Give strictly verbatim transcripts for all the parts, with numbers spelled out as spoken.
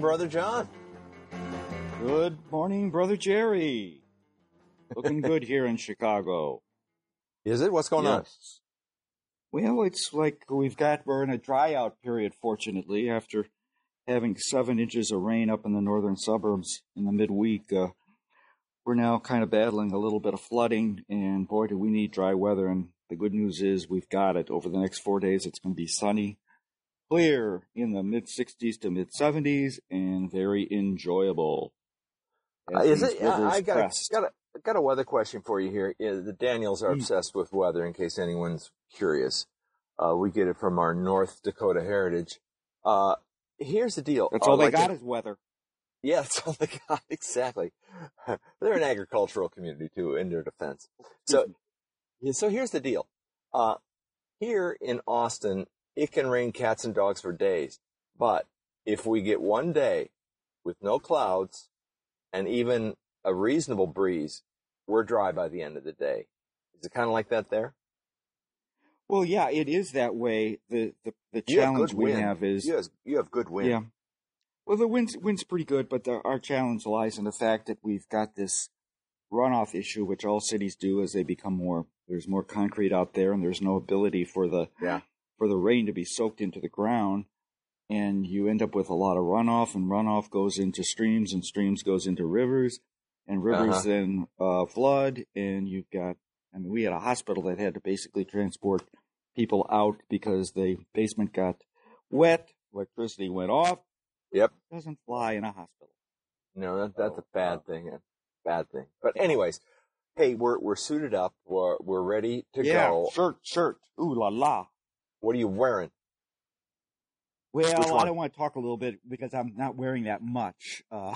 Brother John. Good morning, Brother Jerry. Looking good here in Chicago. Is it? What's going yes. on? Well, it's like we've got, we're in a dry out period, fortunately, after having seven inches of rain up in the northern suburbs in the midweek. Uh, we're now kind of battling a little bit of flooding, and boy, do we need dry weather. And the good news is we've got it. Over the next four days, it's going to be sunny, clear in the mid sixties to mid seventies, and very enjoyable. Uh, is it? I, I got a, got a got a weather question for you here. Yeah, the Daniels are mm. obsessed with weather. In case anyone's curious, uh, we get it from our North Dakota heritage. Uh, here's the deal. That's all uh, they like got a, is weather. Yeah, that's all they got. Exactly. They're an agricultural community too, in their defense. So, so here's the deal. Uh, here in Austin, it can rain cats and dogs for days, but if we get one day with no clouds and even a reasonable breeze, we're dry by the end of the day. Is it kind of like that there? Well, yeah, it is that way. The the, the challenge have we wind. have is... You have, you have good wind. Yeah. Well, the wind's, wind's pretty good, but the, our challenge lies in the fact that we've got this runoff issue, which all cities do as they become more... There's more concrete out there, and there's no ability for the yeah. for the rain to be soaked into the ground. And you end up with a lot of runoff, and runoff goes into streams, and streams goes into rivers, and rivers uh-huh. then uh, flood, and you've got, I mean, we had a hospital that had to basically transport people out because the basement got wet, electricity went off. Yep. It doesn't fly in a hospital. No, that, that's a bad thing, a bad thing. But anyways, hey, we're we're suited up, we're we're ready to yeah, go. shirt, shirt, ooh la la. What are you wearing? Well, I don't want to talk a little bit because I'm not wearing that much. Uh,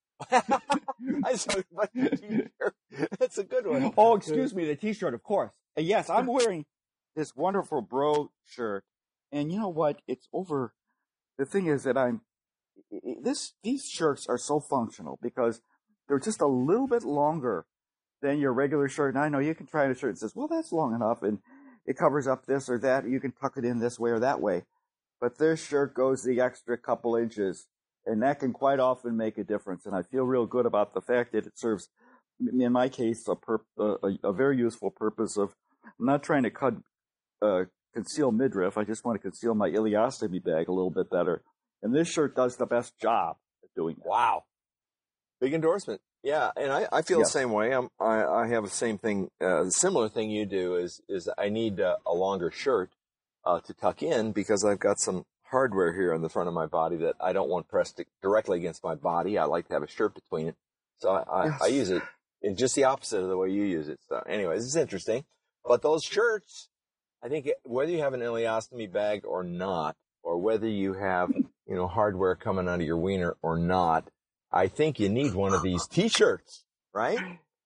I saw my t-shirt. That's a good one. Oh, excuse me, the T-shirt, of course. Uh, yes, I'm wearing this wonderful bro shirt, and you know what? It's over. The thing is that I'm this. These shirts are so functional because they're just a little bit longer than your regular shirt. And I know you can try a shirt that says, "Well, that's long enough," and it covers up this or that. You can tuck it in this way or that way. But this shirt goes the extra couple inches, and that can quite often make a difference. And I feel real good about the fact that it serves, in my case, a, perp, a, a very useful purpose of I'm not trying to cut, uh, conceal midriff. I just want to conceal my ileostomy bag a little bit better. And this shirt does the best job at doing that. Wow. Big endorsement. Yeah, and I, I feel yes. the same way. I'm, I, I have the same thing, uh, the similar thing you do is is I need uh, a longer shirt. Uh, to tuck in because I've got some hardware here on the front of my body that I don't want pressed directly against my body. I like to have a shirt between it. So I, I, yes. I use it in just the opposite of the way you use it. So anyways, it's interesting. But those shirts, I think it, whether you have an ileostomy bag or not, or whether you have, you know, hardware coming out of your wiener or not, I think you need one of these T-shirts, right?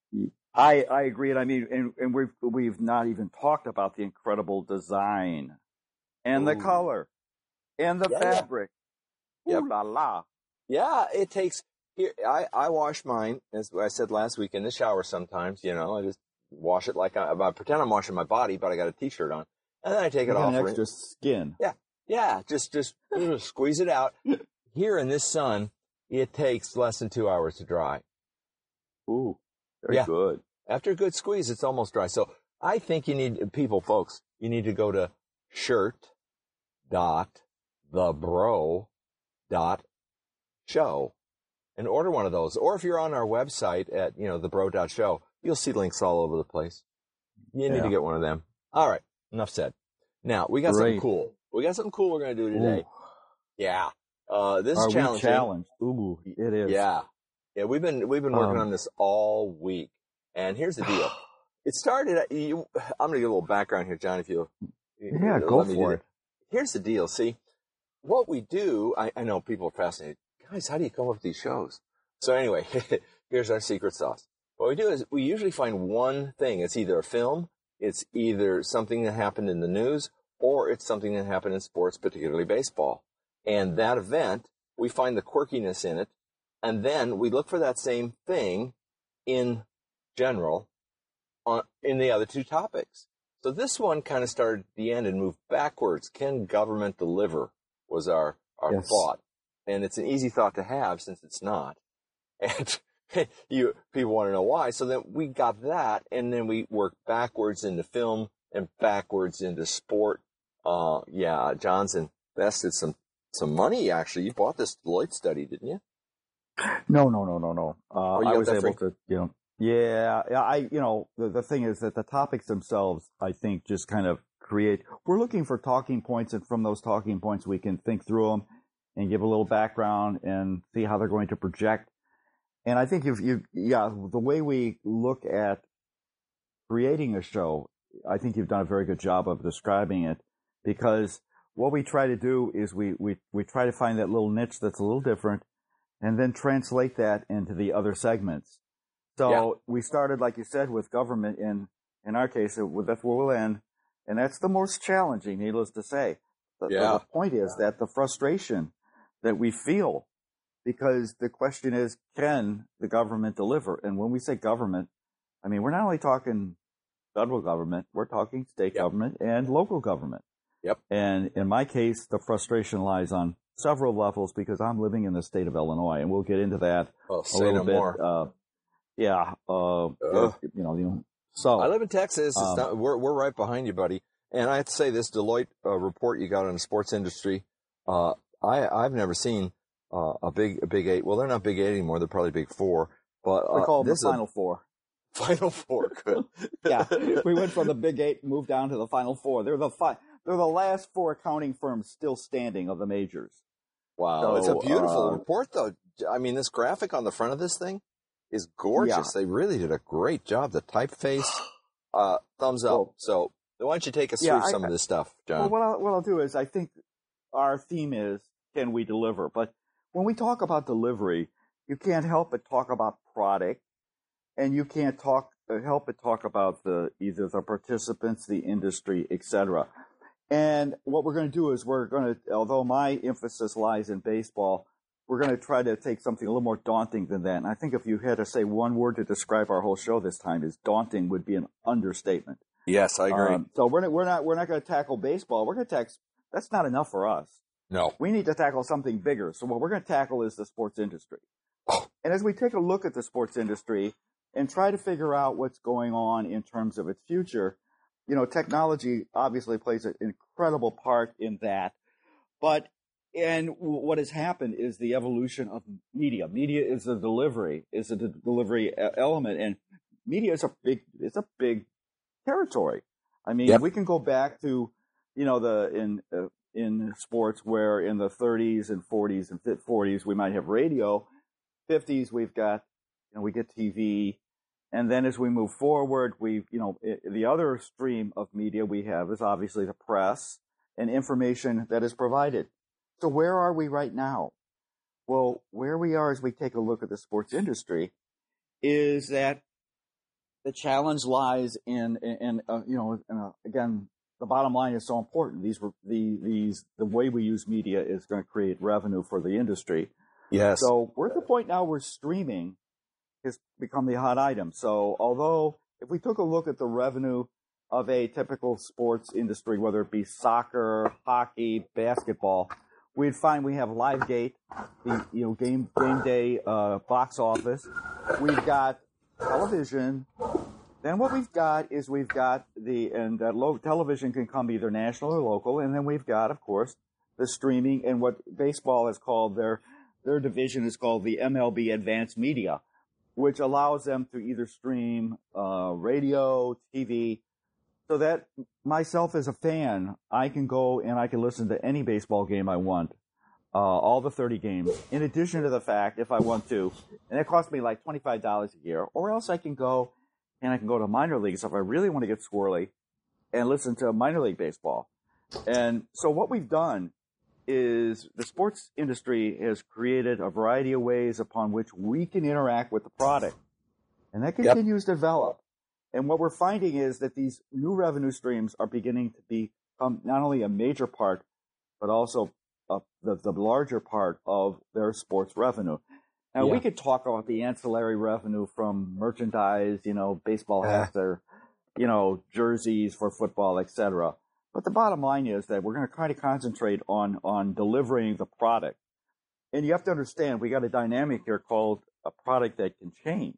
I, I agree. And I mean, and, and we've, we've not even talked about the incredible design. And Ooh. the color, and the yeah, fabric. Yeah. Ooh yep. la la. Yeah, it takes, here, I, I wash mine, as I said last week, in the shower sometimes, you know, I just wash it like I, I pretend I'm washing my body, but I got a T-shirt on. And then I take you it off. An extra skin. Yeah, yeah, just, just squeeze it out. Here in this sun, it takes less than two hours to dry. Ooh, very yeah. good. After a good squeeze, it's almost dry. So I think you need, people, folks, you need to go to shirt dot the bro dot show and order one of those. Or if you're on our website at, you know, the bro dot show, you'll see links all over the place. You need yeah. to get one of them. All right. Enough said. Now, we got Great. something cool. We got something cool we're going to do today. Ooh. Yeah. Uh, this Are is challenging. we challenged? Ooh, it is. Yeah. Yeah, we've been, we've been working um, on this all week. And here's the deal. It started, you, I'm going to give a little background here, John, if you Yeah, go for it. Here's the deal. See, what we do, I, I know people are fascinated. Guys, how do you come up with these shows? So anyway, here's our secret sauce. What we do is we usually find one thing. It's either a film, it's either something that happened in the news, or it's something that happened in sports, particularly baseball. And that event, we find the quirkiness in it, and then we look for that same thing in general on, in the other two topics. So this one kind of started at the end and moved backwards. Can government deliver was our, our yes. thought. and it's an easy thought to have since it's not. And you people want to know why. So then we got that, and then we worked backwards into film and backwards into sport. Uh, yeah, John's invested some some money. Actually, you bought this Deloitte study, didn't you? No, no, no, no, no. Uh, oh, I was able free? to, you know, yeah, yeah. I, you know, the the thing is that the topics themselves, I think, just kind of create. We're looking for talking points, and from those talking points, we can think through them and give a little background and see how they're going to project. And I think if you, yeah, the way we look at creating a show, I think you've done a very good job of describing it, because what we try to do is we, we, we try to find that little niche that's a little different and then translate that into the other segments. So yeah. we started, like you said, with government. In, in our case, that's where we'll end. And that's the most challenging, needless to say. The, yeah. the point is that the frustration that we feel, because the question is, can the government deliver? And when we say government, I mean, we're not only talking federal government, we're talking state yep. government and local government. Yep. And in my case, the frustration lies on several levels, because I'm living in the state of Illinois, and we'll get into that oh, a say little no bit. More. Uh, yeah. Uh, uh, you know, you know, so I live in Texas. It's um, not, we're, we're right behind you, buddy. And I have to say, this Deloitte uh, report you got on the sports industry, uh, I, I've never seen uh, a big, a big eight. Well, they're not big eight anymore. They're probably big four. But uh, we call them this the final a, four. Final four, good. Yeah, we went from the big eight, moved down to the final four. They're the fi- They're the last four accounting firms still standing of the majors. Wow, so, it's a beautiful uh, report, though. I mean, this graphic on the front of this thing is gorgeous. Yeah. They really did a great job. The typeface, uh, thumbs up. Well, so why don't you take us yeah, through I, some of this stuff, John? Well, what I'll, what I'll do is, I think our theme is, can we deliver? But when we talk about delivery, you can't help but talk about product, and you can't talk help but talk about the either the participants, the industry, et cetera. And what we're going to do is we're going to, although my emphasis lies in baseball, we're going to try to take something a little more daunting than that. And I think if you had to say one word to describe our whole show this time, is daunting would be an understatement. Yes, I agree. Um, so we're not, we're not we're not going to tackle baseball. We're going to tackle. That's not enough for us. No, we need to tackle something bigger. So what we're going to tackle is the sports industry. Oh. And as we take a look at the sports industry and try to figure out what's going on in terms of its future, you know, technology obviously plays an incredible part in that. But, and what has happened is the evolution of media. Media is a delivery, is a de- delivery element. And media is a big, it's a big territory. I mean, yep. we can go back to, you know, the, in, uh, in sports where in the thirties and forties and forties, we might have radio. fifties, we've got, you know, we get T V. And then as we move forward, we, you know, the other stream of media we have is obviously the press and information that is provided. So where are we right now? Well, where we are as we take a look at the sports industry is that the challenge lies in, in, in uh, you know, in a, again, the bottom line is so important. These were the, these, the way we use media is going to create revenue for the industry. Yes. So we're at the point now where streaming has become the hot item. So although if we took a look at the revenue of a typical sports industry, whether it be soccer, hockey, basketball, we'd find we have LiveGate, the you know game game day uh, box office. We've got television. Then what we've got is we've got the and uh, low television can come either national or local, and then we've got, of course, the streaming and what baseball has called their their division is called the M L B Advanced Media, which allows them to either stream uh, radio, T V, so that myself as a fan, I can go and I can listen to any baseball game I want, uh, all the thirty games, in addition to the fact, if I want to, and it costs me like twenty-five dollars a year, or else I can go and I can go to minor leagues if I really want to get squirrely and listen to minor league baseball. And so what we've done is the sports industry has created a variety of ways upon which we can interact with the product. And that continues yep. to develop. And what we're finding is that these new revenue streams are beginning to become not only a major part, but also a, the, the larger part of their sports revenue. Now, yeah. we could talk about the ancillary revenue from merchandise, you know, baseball has uh. their, you know, jerseys for football, et cetera. But the bottom line is that we're going to try to concentrate on, on delivering the product. and you have to understand, we got a dynamic here called a product that can change.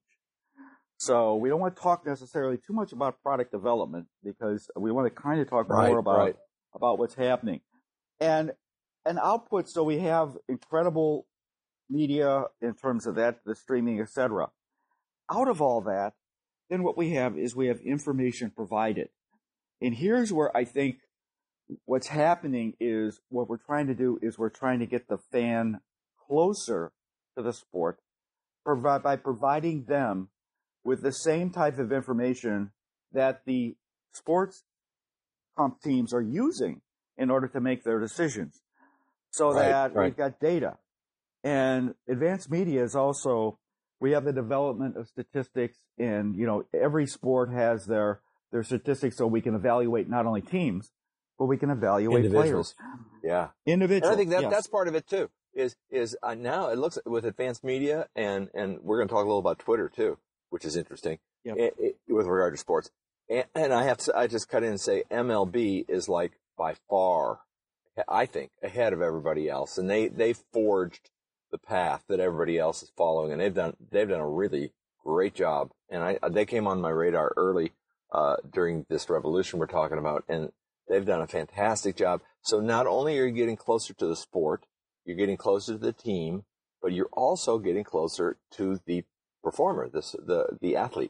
So we don't want to talk necessarily too much about product development because we want to kind of talk right, more about, right. about what's happening. And an output, so we have incredible media in terms of that, the streaming, et cetera. Out of all that, then what we have is we have information provided. And here's where I think what's happening is what we're trying to do is we're trying to get the fan closer to the sport provide, by providing them with the same type of information that the sports comp teams are using in order to make their decisions. So right, that right. we've got data. And advanced media is also, we have the development of statistics, and, you know, every sport has their, their statistics so we can evaluate not only teams, but we can evaluate individuals. players. Yeah. Individuals. And I think that yes. that's part of it too, is, is uh, now it looks with advanced media, and, and we're going to talk a little about Twitter too, which is interesting yep. it, it, with regard to sports. And, and I have to, I just cut in and say M L B is like by far, I think, ahead of everybody else. And they, they forged the path that everybody else is following. And they've done, they've done a really great job. And I, they came on my radar early, uh, during this revolution we're talking about. And they've done a fantastic job. So not only are you getting closer to the sport, you're getting closer to the team, but you're also getting closer to the performer, this, the, the athlete.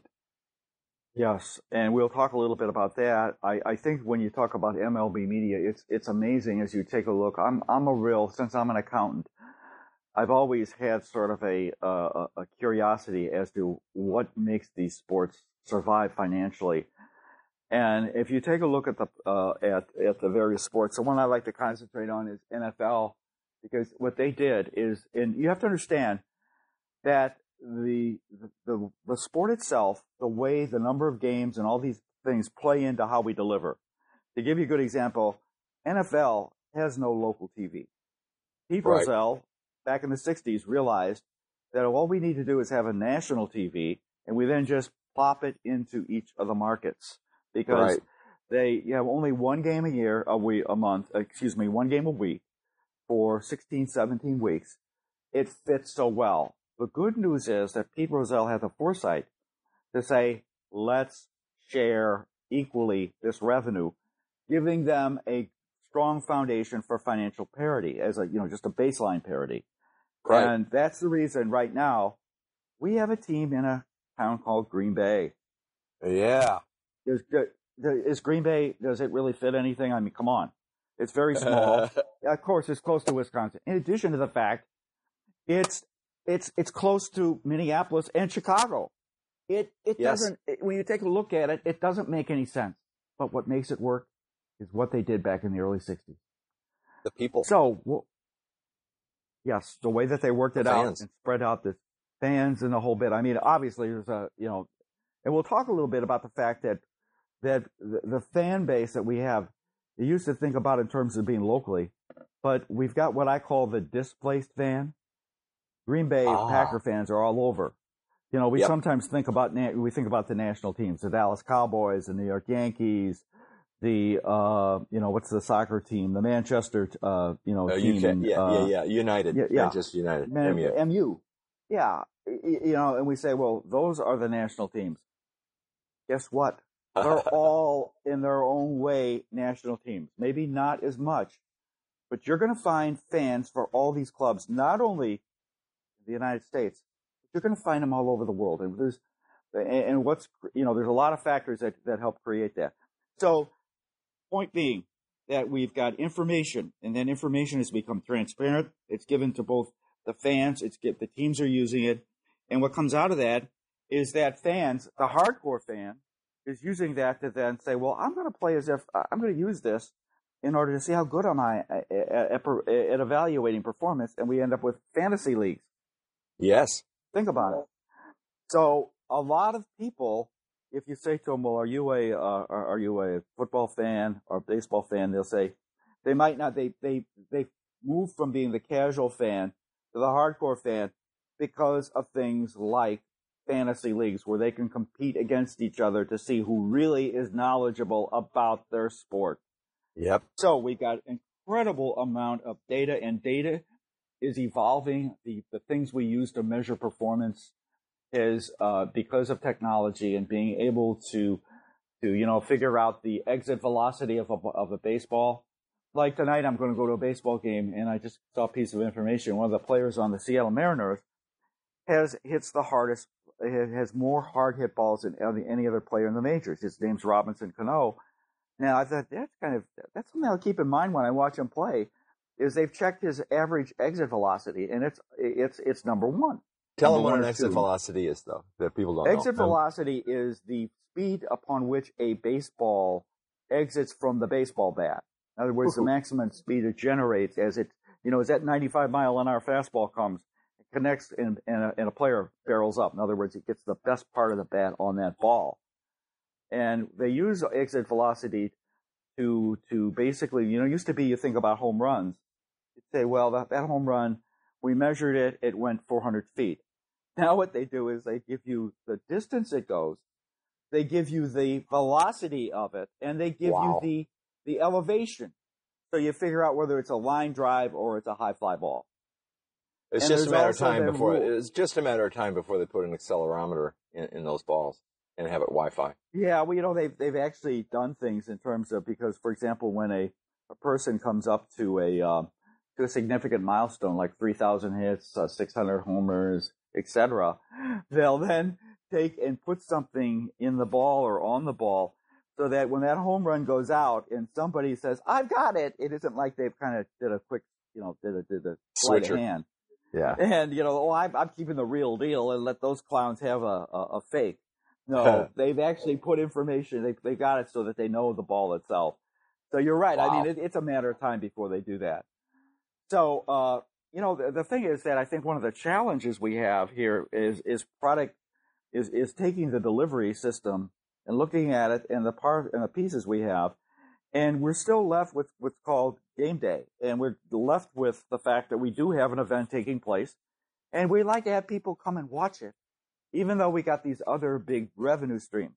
Yes, and we'll talk a little bit about that. I, I think when you talk about M L B media, it's it's amazing as you take a look. I'm I'm a real, since I'm an accountant, I've always had sort of a uh, a curiosity as to what makes these sports survive financially. And if you take a look at the uh, at at the various sports, the one I like to concentrate on is N F L, because what they did is, and you have to understand that the the the sport itself, the way the number of games and all these things play into how we deliver. To give you a good example, N F L has no local T V. Pete Right. Rozelle, back in the sixties, realized that all we need to do is have a national T V, and we then just plop it into each of the markets, because Right. they you have only one game a year, a week, a month, excuse me, one game a week for sixteen, seventeen weeks. It fits so well. The good news is that Pete Rozelle had the foresight to say, let's share equally this revenue, giving them a strong foundation for financial parity as a, you know, just a baseline parity. Right. And that's the reason right now we have a team in a town called Green Bay. Yeah. Is, is Green Bay, does it really fit anything? I mean, come on. It's very small. Of course, it's close to Wisconsin. In addition to the fact, it's It's it's close to Minneapolis and Chicago. It it Yes. doesn't it, when you take a look at it, it doesn't make any sense. But what makes it work is what they did back in the early sixties. The people. So, well, yes, the way that they worked it The out fans. and spread out the fans and the whole bit. I mean, obviously there's a, you know, and we'll talk a little bit about the fact that that the, the fan base that we have, you used to think about in terms of being locally, but we've got what I call the displaced fan. Green Bay Ah. Packer fans are all over. You know, we Yep. sometimes think about na- we think about the national teams, the Dallas Cowboys, the New York Yankees, the uh, you know, what's the soccer team, the Manchester uh, you know Uh, team, U K, in, yeah, uh, yeah, yeah. United. yeah, yeah. Manchester United. Man, M U. M U. Yeah, y- you know, and we say, well, those are the national teams. Guess what? They're all in their own way national teams. Maybe not as much, but you're going to find fans for all these clubs, not only in the United States, but you're going to find them all over the world. And there's, and what's, you know, there's a lot of factors that, that help create that. So, point being that we've got information, and then information has become transparent. It's given to both the fans, it's get the teams are using it, and what comes out of that is that fans, the hardcore fan, is using that to then say, well, I'm going to play as if I'm going to use this in order to see how good am I at, at, at evaluating performance, and we end up with fantasy leagues. Yes. Think about it. So a lot of people, if you say to them, well, are you a uh, are you a football fan or a baseball fan? They'll say they might not. They they they move from being the casual fan to the hardcore fan because of things like fantasy leagues, where they can compete against each other to see who really is knowledgeable about their sport. Yep. So we got incredible amount of data, and data is evolving. The, the things we use to measure performance is uh, because of technology and being able to, to you know, figure out the exit velocity of a, of a baseball. Like tonight, I'm going to go to a baseball game, and I just saw a piece of information. One of the players on the Seattle Mariners has hits the hardest, has more hard hit balls than any other player in the majors. His name's Robinson Cano. Now, I thought that's kind of, that's something I'll keep in mind when I watch him play, is they've checked his average exit velocity, and it's, it's, it's number one. Tell them what an exit velocity is, though, that people don't know. Exit velocity is the speed upon which a baseball exits from the baseball bat. In other words, the maximum speed it generates as it, you know, as that ninety-five mile an hour fastball comes, it connects and, and, a, and a player barrels up. In other words, it gets the best part of the bat on that ball. And they use exit velocity to, to basically, you know, it used to be you think about home runs. You'd say, well, that, that home run, we measured it, it went four hundred feet. Now what they do is they give you the distance it goes, they give you the velocity of it, and they give wow. you the the elevation. So you figure out whether it's a line drive or it's a high fly ball. It's and just a matter of time before rules. it's just a matter of time before they put an accelerometer in, in those balls and have it Wi-Fi. Yeah, well, you know, they've they've actually done things in terms of, because, for example, when a, a person comes up to a uh, to a significant milestone like three thousand hits, uh, six hundred homers, et cetera, they'll then take and put something in the ball or on the ball, so that when that home run goes out and somebody says, "I've got it," it isn't like they've kind of did a quick, you know, did a did a sleight of hand. Yeah. And you know, oh, I'm, I'm keeping the real deal, and let those clowns have a a, a fake. No, they've actually put information. They they got it so that they know the ball itself. So you're right. Wow. I mean, it, it's a matter of time before they do that. So uh, you know, the, the thing is that I think one of the challenges we have here is is product is is taking the delivery system and looking at it and the part and the pieces we have, and we're still left with what's called game day, and we're left with the fact that we do have an event taking place, and we like to have people come and watch it, even though we got these other big revenue streams.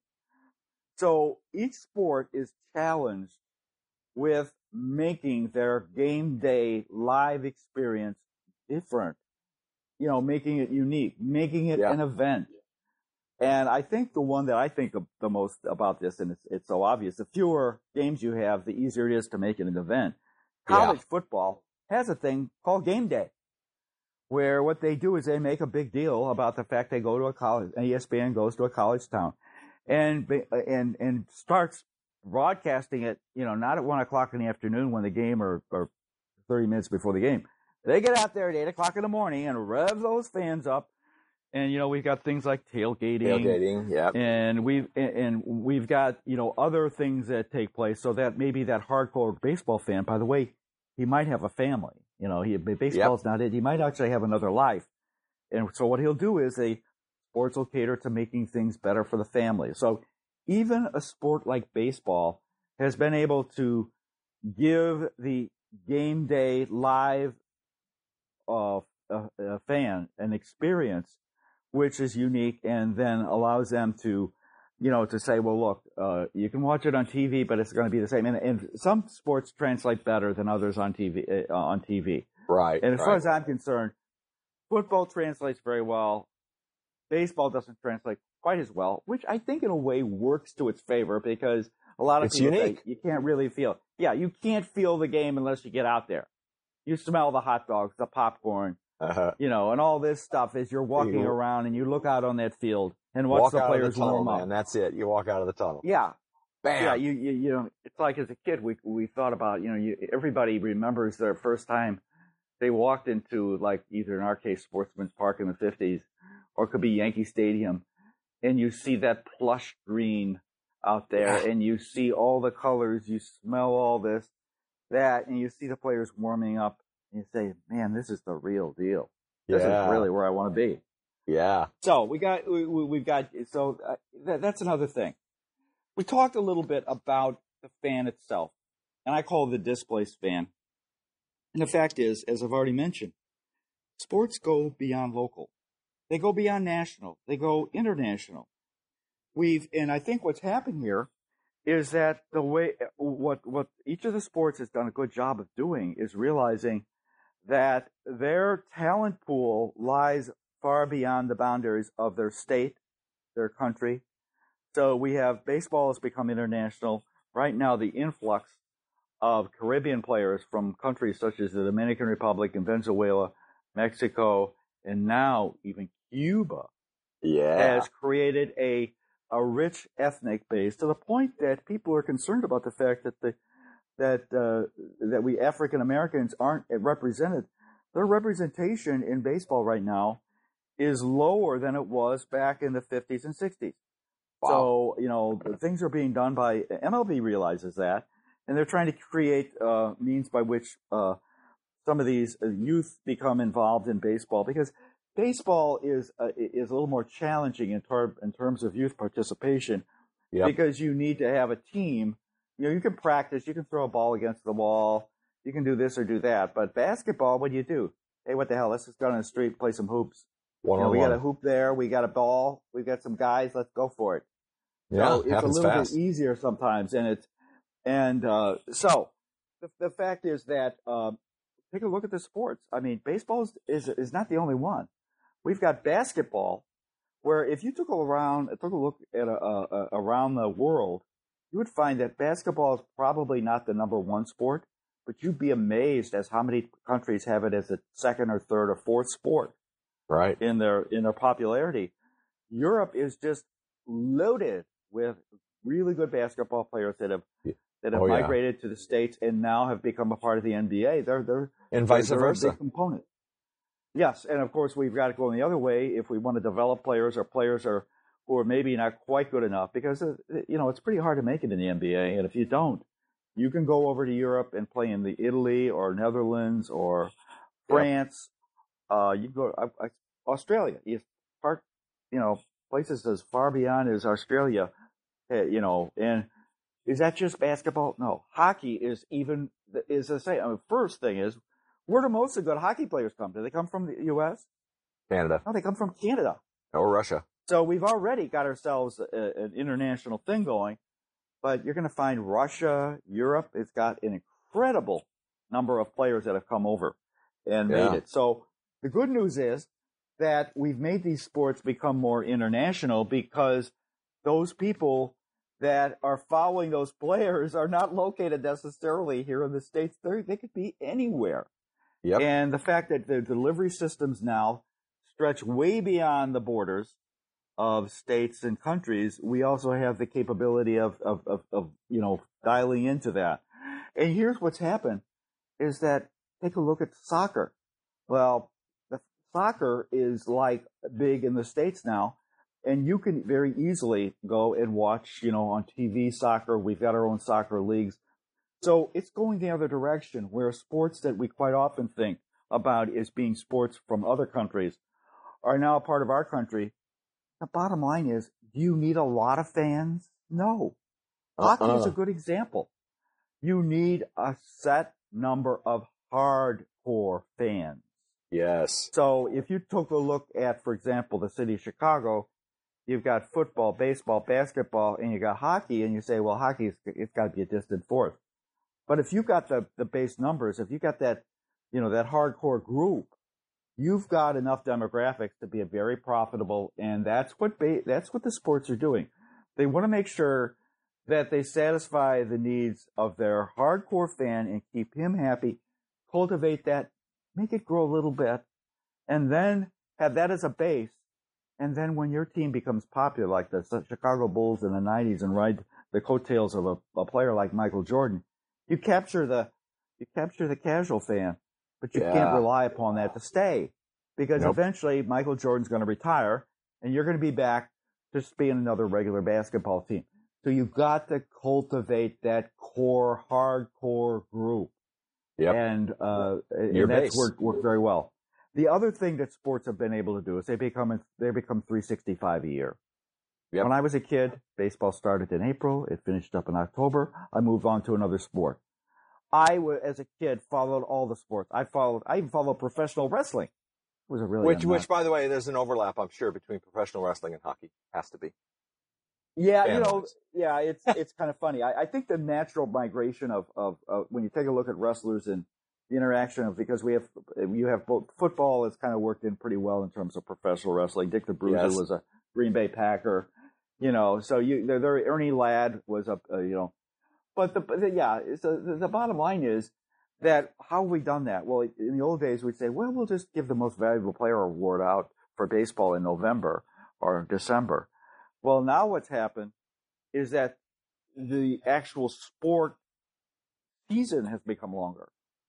So each sport is challenged with making their game day live experience different, you know, making it unique, making it yeah. an event. And I think the one that I think of the most about this, and it's, it's so obvious, the fewer games you have, the easier it is to make it an event. College yeah. football has a thing called game day, where what they do is they make a big deal about the fact they go to a college, E S P N goes to a college town, and and and starts broadcasting it, you know, not at one o'clock in the afternoon when the game, or, or thirty minutes before the game. They get out there at eight o'clock in the morning and rev those fans up. And, you know, we've got things like tailgating. Tailgating, yeah. And we've, and we've got, you know, other things that take place, so that maybe that hardcore baseball fan, by the way, he might have a family. You know, he, baseball's yep. not it. He might actually have another life. And so what he'll do is a sports will cater to making things better for the family. So even a sport like baseball has been able to give the game day live uh, uh, uh, fan an experience which is unique, and then allows them to, you know, to say, well, look, uh, you can watch it on T V, but it's going to be the same. And, and some sports translate better than others on T V. Uh, on T V, right? And as right. far as I'm concerned, football translates very well. Baseball doesn't translate quite as well, which I think in a way works to its favor, because a lot of it's people unique. say you can't really feel. Yeah, you can't feel the game unless you get out there. You smell the hot dogs, the popcorn. Uh-huh. You know, and all this stuff as you're walking you, around and you look out on that field and watch the players the tunnel, warm up. Man, that's it. You walk out of the tunnel. Yeah. Bam. Yeah, you, you, you know, it's like as a kid, we, we thought about, you know, you, everybody remembers their first time they walked into, like, either in our case, Sportsman's Park in the fifties, or it could be Yankee Stadium, and you see that plush green out there, yeah. and you see all the colors, you smell all this, that, and you see the players warming up. You say, man, this is the real deal. This yeah. is really where I want to be. Yeah. So we got, we, we've got, so uh, that, that's another thing. We talked a little bit about the fan itself, and I call it the displaced fan. And the fact is, as I've already mentioned, sports go beyond local. They go beyond national. They go international. We've, and I think what's happened here is that the way, what, what each of the sports has done a good job of doing is realizing that their talent pool lies far beyond the boundaries of their state, their country. So we have baseball has become international. Right now, the influx of Caribbean players from countries such as the Dominican Republic and Venezuela, Mexico, and now even Cuba yeah. has created a a rich ethnic base to the point that people are concerned about the fact that the that uh, that we African Americans aren't represented. Their representation in baseball right now is lower than it was back in the fifties and sixties. Wow. So, you know, things are being done by M L B realizes that, and they're trying to create uh, means by which uh, some of these youth become involved in baseball, because baseball is uh, is a little more challenging in, ter- in terms of youth participation, yep. because you need to have a team. You know, you can practice, you can throw a ball against the wall, you can do this or do that. But basketball, what do you do? Hey, what the hell? Let's just go on the street and play some hoops. One you know, on we one. got a hoop there, we got a ball, we've got some guys. Let's go for it. Yeah, so it's a little fast. bit easier sometimes, and it's and uh, so the, the fact is that uh, take a look at the sports. I mean, baseball is, is is not the only one. We've got basketball, where if you took a around took a look at a, a, a, around the world, you would find that basketball is probably not the number one sport, but you'd be amazed as how many countries have it as a second or third or fourth sport. Right. In their in their popularity. Europe is just loaded with really good basketball players that have that have oh, migrated yeah. to the States and now have become a part of the N B A. They're they're and vice they're, versa. They're a big component. Yes, and of course we've got to go in the other way if we want to develop players or players are who are maybe not quite good enough, because you know it's pretty hard to make it in the N B A, and if you don't, you can go over to Europe and play in the Italy or Netherlands or France. Yep. Uh, you go uh, Australia. You part, you know, places as far beyond as Australia. Uh, you know, and is that just basketball? No, hockey is even is the same. I mean, first thing is, where do most of the good hockey players come? Do they come from the U S? Canada. No, they come from Canada or Russia. So we've already got ourselves a, an international thing going, but you're going to find Russia, Europe. It's got an incredible number of players that have come over and yeah. made it. So the good news is that we've made these sports become more international because those people that are following those players are not located necessarily here in the States. They're, they could be anywhere. Yep. And the fact that the delivery systems now stretch way beyond the borders of states and countries, we also have the capability of, of, of, of you know, dialing into that. And here's what's happened is that take a look at soccer. Well, the soccer is like big in the States now, and you can very easily go and watch, you know, on T V soccer. We've got our own soccer leagues. So it's going the other direction, where sports that we quite often think about as being sports from other countries are now a part of our country. The bottom line is, do you need a lot of fans? No. Uh-uh. Hockey is a good example. You need a set number of hardcore fans. Yes. So if you took a look at, for example, the city of Chicago, you've got football, baseball, basketball, and you got hockey, and you say, well, hockey, is, it's got to be a distant fourth. But if you've got the, the base numbers, if you've got that, you know, that hardcore group, you've got enough demographics to be a very profitable, and that's what ba- that's what the sports are doing. They want to make sure that they satisfy the needs of their hardcore fan and keep him happy, cultivate that, make it grow a little bit, and then have that as a base. And then when your team becomes popular, like the Chicago Bulls in the nineties, and ride the coattails of a, a player like Michael Jordan, you capture the you capture the casual fan. But you yeah. can't rely upon that to stay, because nope. eventually Michael Jordan's going to retire, and you're going to be back just being another regular basketball team. So you've got to cultivate that core, hardcore group. Yep. And, uh, and Your that's base. worked, worked very well. The other thing that sports have been able to do is they become they become three sixty-five a year. Yep. When I was a kid, baseball started in April. It finished up in October. I moved on to another sport. I, as a kid, followed all the sports. I followed. I even followed professional wrestling. It was a really which, which, by the way, there's an overlap, I'm sure, between professional wrestling and hockey. Has to be. Yeah, you know, yeah, it's it's kind of funny. I, I think the natural migration of, of of when you take a look at wrestlers in the interaction of, because we have, you have both football is kind of worked in pretty well in terms of professional wrestling. Dick the Bruiser Yes. was a Green Bay Packer, you know, so you, there, there Ernie Ladd was a, uh, you know, but the, but the yeah, so the, the bottom line is that how have we done that? Well, in the old days, we'd say, well, we'll just give the most valuable player award out for baseball in November or December. Well, now what's happened is that the actual sport season has become longer.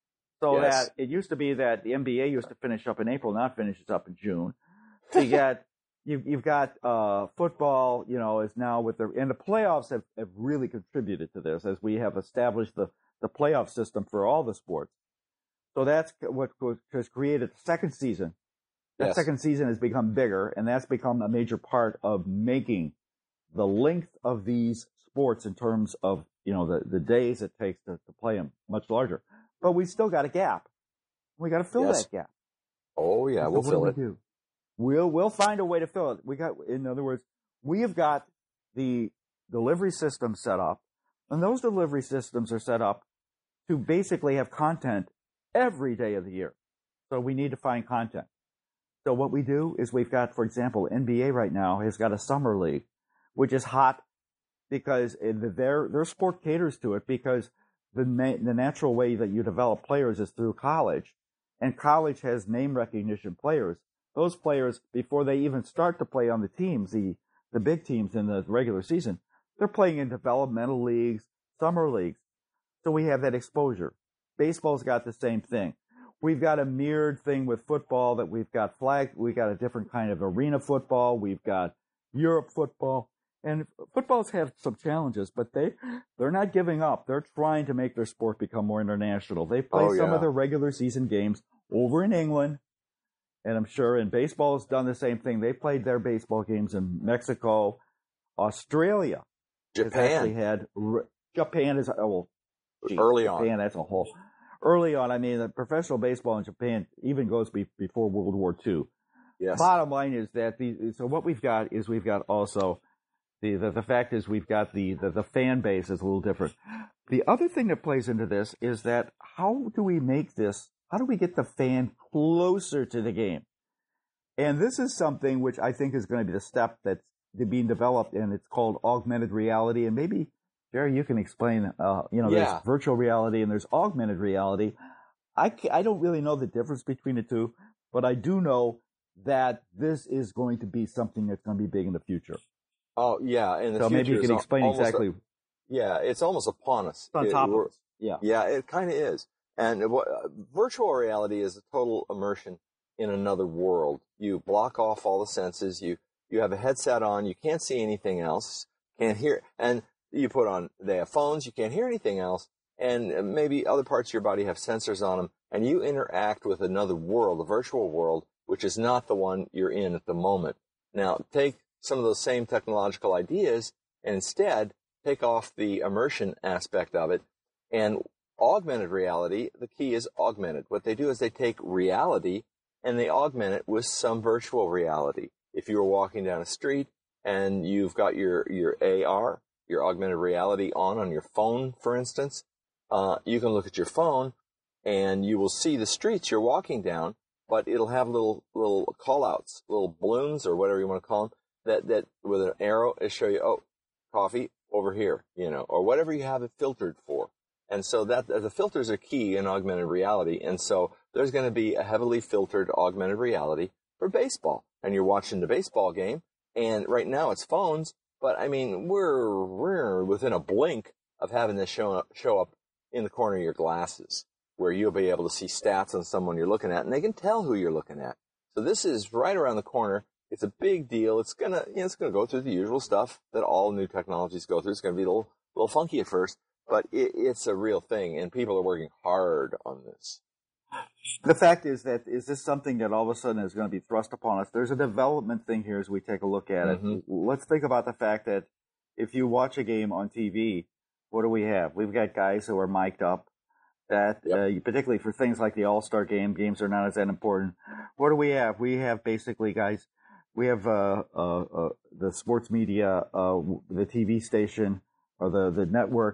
So Yes. that it used to be that the N B A used to finish up in April, now it finishes up in June. So you got, you've, you've got, uh, football, you know, is now with the, and the playoffs have, have really contributed to this as we have established the, the playoff system for all the sports. So that's what has created the second season. That Yes. second season has become bigger, and that's become a major part of making the length of these sports in terms of, you know, the, the days it takes to, to play them much larger. But we still got a gap. We got to fill Yes. that gap. Oh yeah, so we'll what fill do we it. Do? We'll we'll find a way to fill it. We got, in other words, we have got the delivery system set up, and those delivery systems are set up to basically have content every day of the year. So we need to find content. So what we do is we've got, for example, N B A right now has got a summer league, which is hot because their their sport caters to it, because the na- the natural way that you develop players is through college, and college has name recognition players. Those players, before they even start to play on the teams, the the big teams in the regular season, they're playing in developmental leagues, summer leagues. So we have that exposure. Baseball's got the same thing. We've got a mirrored thing with football that we've got flag. We've got a different kind of arena football. We've got Europe football. And footballs have some challenges, but they, they're not giving up. They're trying to make their sport become more international. They play Oh, some yeah. of their regular season games over in England. And I'm sure, and baseball has done the same thing. They played their baseball games in Mexico, Australia. Has actually Japan. had, Japan is, oh, well, geez, Early on. Japan, that's a whole, early on, I mean, the professional baseball in Japan even goes be, before World War Two. Yes. Bottom line is that the, so what we've got is we've got also, the, the, the fact is we've got the, the, the fan base is a little different. The other thing that plays into this is that how do we make this, how do we get the fan closer to the game? And this is something which I think is going to be the step that's being developed, and it's called augmented reality. And maybe, Jerry, you can explain, uh, you know, Yeah. there's virtual reality and there's augmented reality. I, I don't really know the difference between the two, but I do know that this is going to be something that's going to be big in the future. Oh yeah, in the so future. maybe you can explain exactly. A, yeah, it's almost upon us. It's on It, top of us. Yeah. Yeah, it kind of is. And what, uh, virtual reality is a total immersion in another world. You block off all the senses. You you have a headset on. You can't see anything else. Can't hear. And you put on. They have phones. You can't hear anything else. And maybe other parts of your body have sensors on them. And you interact with another world, a virtual world, which is not the one you're in at the moment. Now, take some of those same technological ideas and instead take off the immersion aspect of it. And augmented reality, the key is augmented. What they do is they take reality and they augment it with some virtual reality. If you were walking down a street and you've got your, your A R, your augmented reality on on your phone, for instance, uh, you can look at your phone and you will see the streets you're walking down, but it'll have little, little call-outs, little balloons or whatever you want to call them, that, that with an arrow, it show you, oh, coffee over here, you know, or whatever you have it filtered for. And so that the filters are key in augmented reality. And so there's going to be a heavily filtered augmented reality for baseball. And you're watching the baseball game. And right now it's phones. But I mean, we're, we're within a blink of having this show up, show up in the corner of your glasses, where you'll be able to see stats on someone you're looking at, and they can tell who you're looking at. So this is right around the corner. It's a big deal. It's gonna, you know, it's gonna go through the usual stuff that all new technologies go through. It's gonna be a little, little funky at first, but it, it's a real thing, and people are working hard on this. The fact is that, is this something that all of a sudden is going to be thrust upon us? There's a development thing here as we take a look at it. Mm-hmm. Let's think about the fact that if you watch a game on T V, what do we have? We've got guys who are mic'd up that, yep. uh, particularly for things like the All-Star game, games are not as that important. What do we have? We have basically guys, we have, uh, uh, uh the sports media, uh, the T V station or the, the network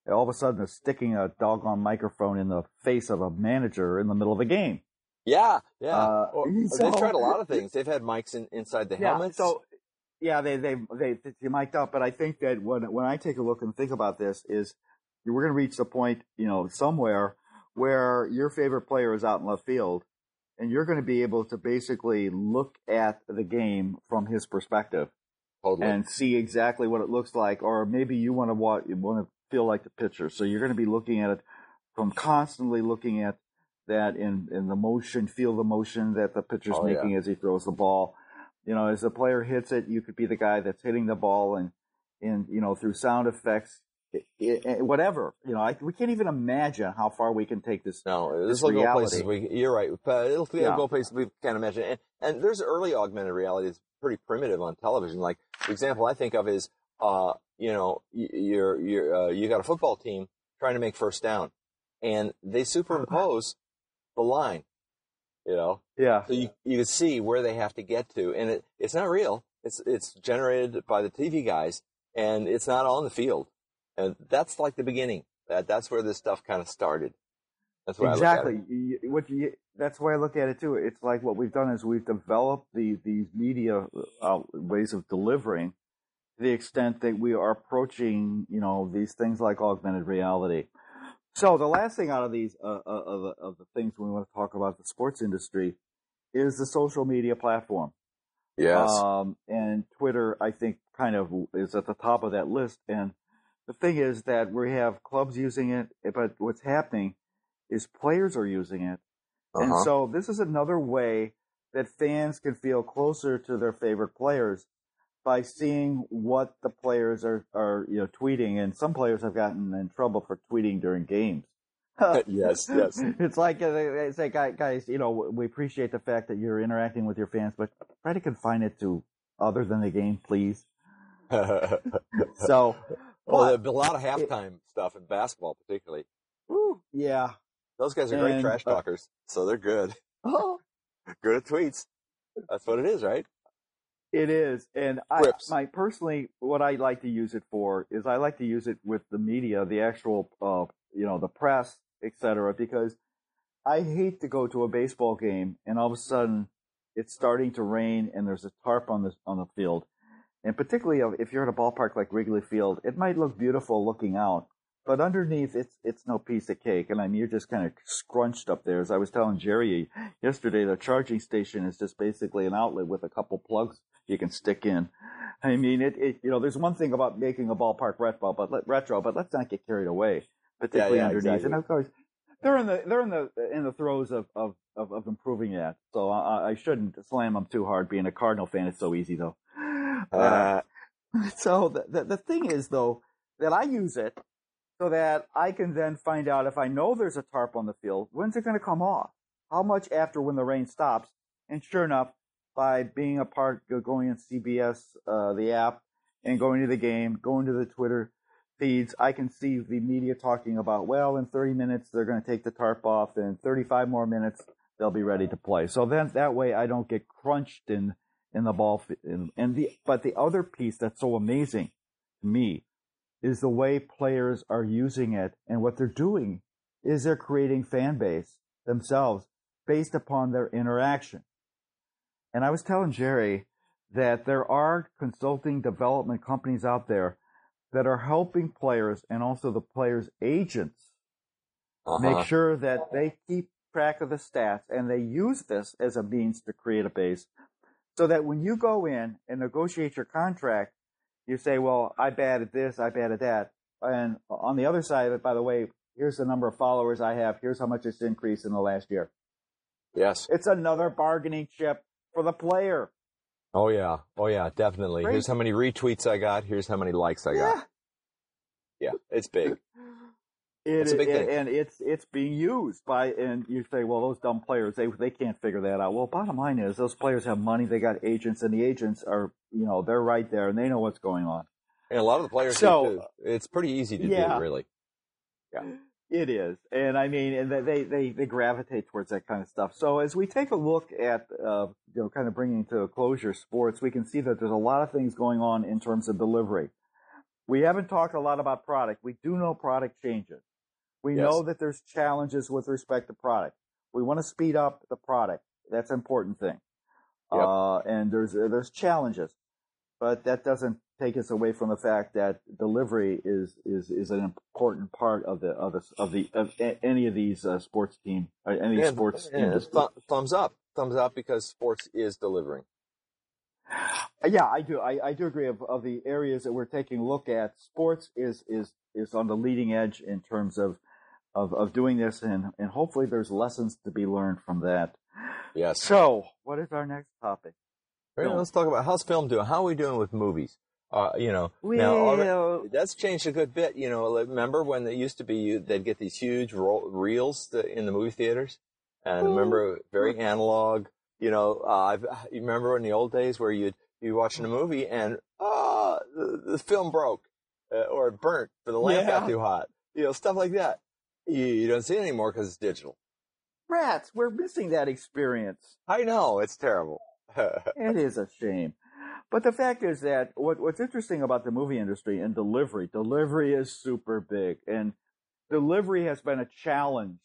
all of a sudden they're sticking a doggone microphone in the face of a manager in the middle of a game. Yeah, yeah. Uh, or, so, they've tried a lot of things. They've had mics in, inside the yeah, helmets. So, yeah, they they they they mic'd up. But I think that when when I take a look and think about this, is we're going to reach the point, you know, somewhere where your favorite player is out in left field, and you're going to be able to basically look at the game from his perspective. Totally. And see exactly what it looks like, or maybe you want to watch, you want to feel like the pitcher. So you're going to be looking at it from constantly looking at that in, in the motion, feel the motion that the pitcher's oh, making yeah. as he throws the ball. You know, as the player hits it, you could be the guy that's hitting the ball, and, and you know, through sound effects, it, it, whatever. You know, I, we can't even imagine how far we can take this. No, this this will go reality. places. We, you're right. It'll, it'll Yeah. go places we can't imagine. And, and there's early augmented reality that's pretty primitive on television. Like the example I think of is, uh, you know, you're you're uh, you got a football team trying to make first down, and they superimpose the line. You know, Yeah. So you you can see where they have to get to, and it it's not real. It's it's generated by the T V guys, and it's not on the field. And that's like the beginning. That that's where this stuff kind of started. That's where exactly. I look at it. You, what you, that's why I look at it too. It's like what we've done is we've developed the these media uh, ways of delivering, to the extent that we are approaching, you know, these things like augmented reality. So the last thing out of these uh, of, the, of the things we want to talk about the sports industry is the social media platform. Yes. Um, and Twitter, I think, kind of is at the top of that list. And the thing is that we have clubs using it, but what's happening is players are using it. Uh-huh. And so this is another way that fans can feel closer to their favorite players by seeing what the players are, are you know, tweeting. And some players have gotten in trouble for tweeting during games. yes, yes. It's like, they say, guys, you know, we appreciate the fact that you're interacting with your fans, but try to confine it to other than the game, please. So, well, there's a lot of halftime it, stuff in basketball, particularly. Woo, yeah. Those guys are great and, trash talkers, uh, so they're good. Oh, good at tweets. That's what it is, right? It is. And I, my personally, what I like to use it for is I like to use it with the media, the actual, uh, you know, the press, et cetera, because I hate to go to a baseball game and all of a sudden it's starting to rain and there's a tarp on the on the field. And particularly if you're at a ballpark like Wrigley Field, it might look beautiful looking out, but underneath it's it's no piece of cake. And I mean, you're just kind of scrunched up there. As I was telling Jerry yesterday, the charging station is just basically an outlet with a couple plugs you can stick in. I mean, it, it you know, there's one thing about making a ballpark retro, but let, retro, but let's not get carried away, particularly yeah, yeah, underneath. Exactly. And of course, they're in the they're in the in the throes of of of, of improving that. So I, I shouldn't slam them too hard. Being a Cardinal fan, it's so easy though. Uh, so the, the the thing is though that I use it so that I can then find out if I know there's a tarp on the field, when's it going to come off? How much after when the rain stops? And sure enough, by being a part, going in C B S, uh, the app, and going to the game, going to the Twitter feeds, I can see the media talking about, well, in thirty minutes they're going to take the tarp off, and in thirty-five more minutes they'll be ready to play. So then that way I don't get crunched in in the ball. In, and the but the other piece that's so amazing to me is the way players are using it, and what they're doing is they're creating fan base themselves based upon their interaction. And I was telling Jerry that there are consulting development companies out there that are helping players and also the players' agents uh-huh. make sure that they keep track of the stats, and they use this as a means to create a base so that when you go in and negotiate your contract, you say, well, I batted this, I batted that. And on the other side of it, by the way, here's the number of followers I have. Here's how much it's increased in the last year. Yes. It's another bargaining chip for the player. Oh, yeah. Oh, yeah, definitely. Great. Here's how many retweets I got. Here's how many likes I got. Yeah, yeah it's big. It, it's a big it, thing. And it's it's being used by, and you say, well, those dumb players, they they can't figure that out. Well, bottom line is those players have money. They got agents, and the agents are, you know, they're right there, and they know what's going on. And a lot of the players so, do, too. It's pretty easy to yeah, do, really. Yeah. It is. And I mean, and they, they, they gravitate towards that kind of stuff. So as we take a look at, uh, you know, kind of bringing to a closure sports, we can see that there's a lot of things going on in terms of delivery. We haven't talked a lot about product. We do know product changes. We Yes. know that there's challenges with respect to product. We want to speed up the product. That's an important thing. Yep. Uh, and there's there's challenges, but that doesn't take us away from the fact that delivery is is, is an important part of the of the of the of any of these uh, sports team, uh, any and, sports and industry. th- thumbs up, thumbs up, because sports is delivering. Yeah, I do. I, I do agree. Of, of the areas that we're taking a look at, sports is is is on the leading edge in terms of of, of doing this, and, and hopefully there's lessons to be learned from that. Yes. So, what is our next topic? Right, let's talk about how's film doing. How are we doing with movies? Uh, you know, well, now already, that's changed a good bit. You know, remember when it used to be you, they'd get these huge ro- reels to, in the movie theaters, and remember very analog. You know, uh, I've, you remember in the old days where you'd be watching a movie and ah, the, the film broke uh, or it burnt, or the lamp Yeah. got too hot. You know, stuff like that. You, you don't see it anymore because it's digital. Rats, we're missing that experience. I know, it's terrible. It is a shame. But the fact is that what, what's interesting about the movie industry and delivery, delivery is super big. And delivery has been a challenge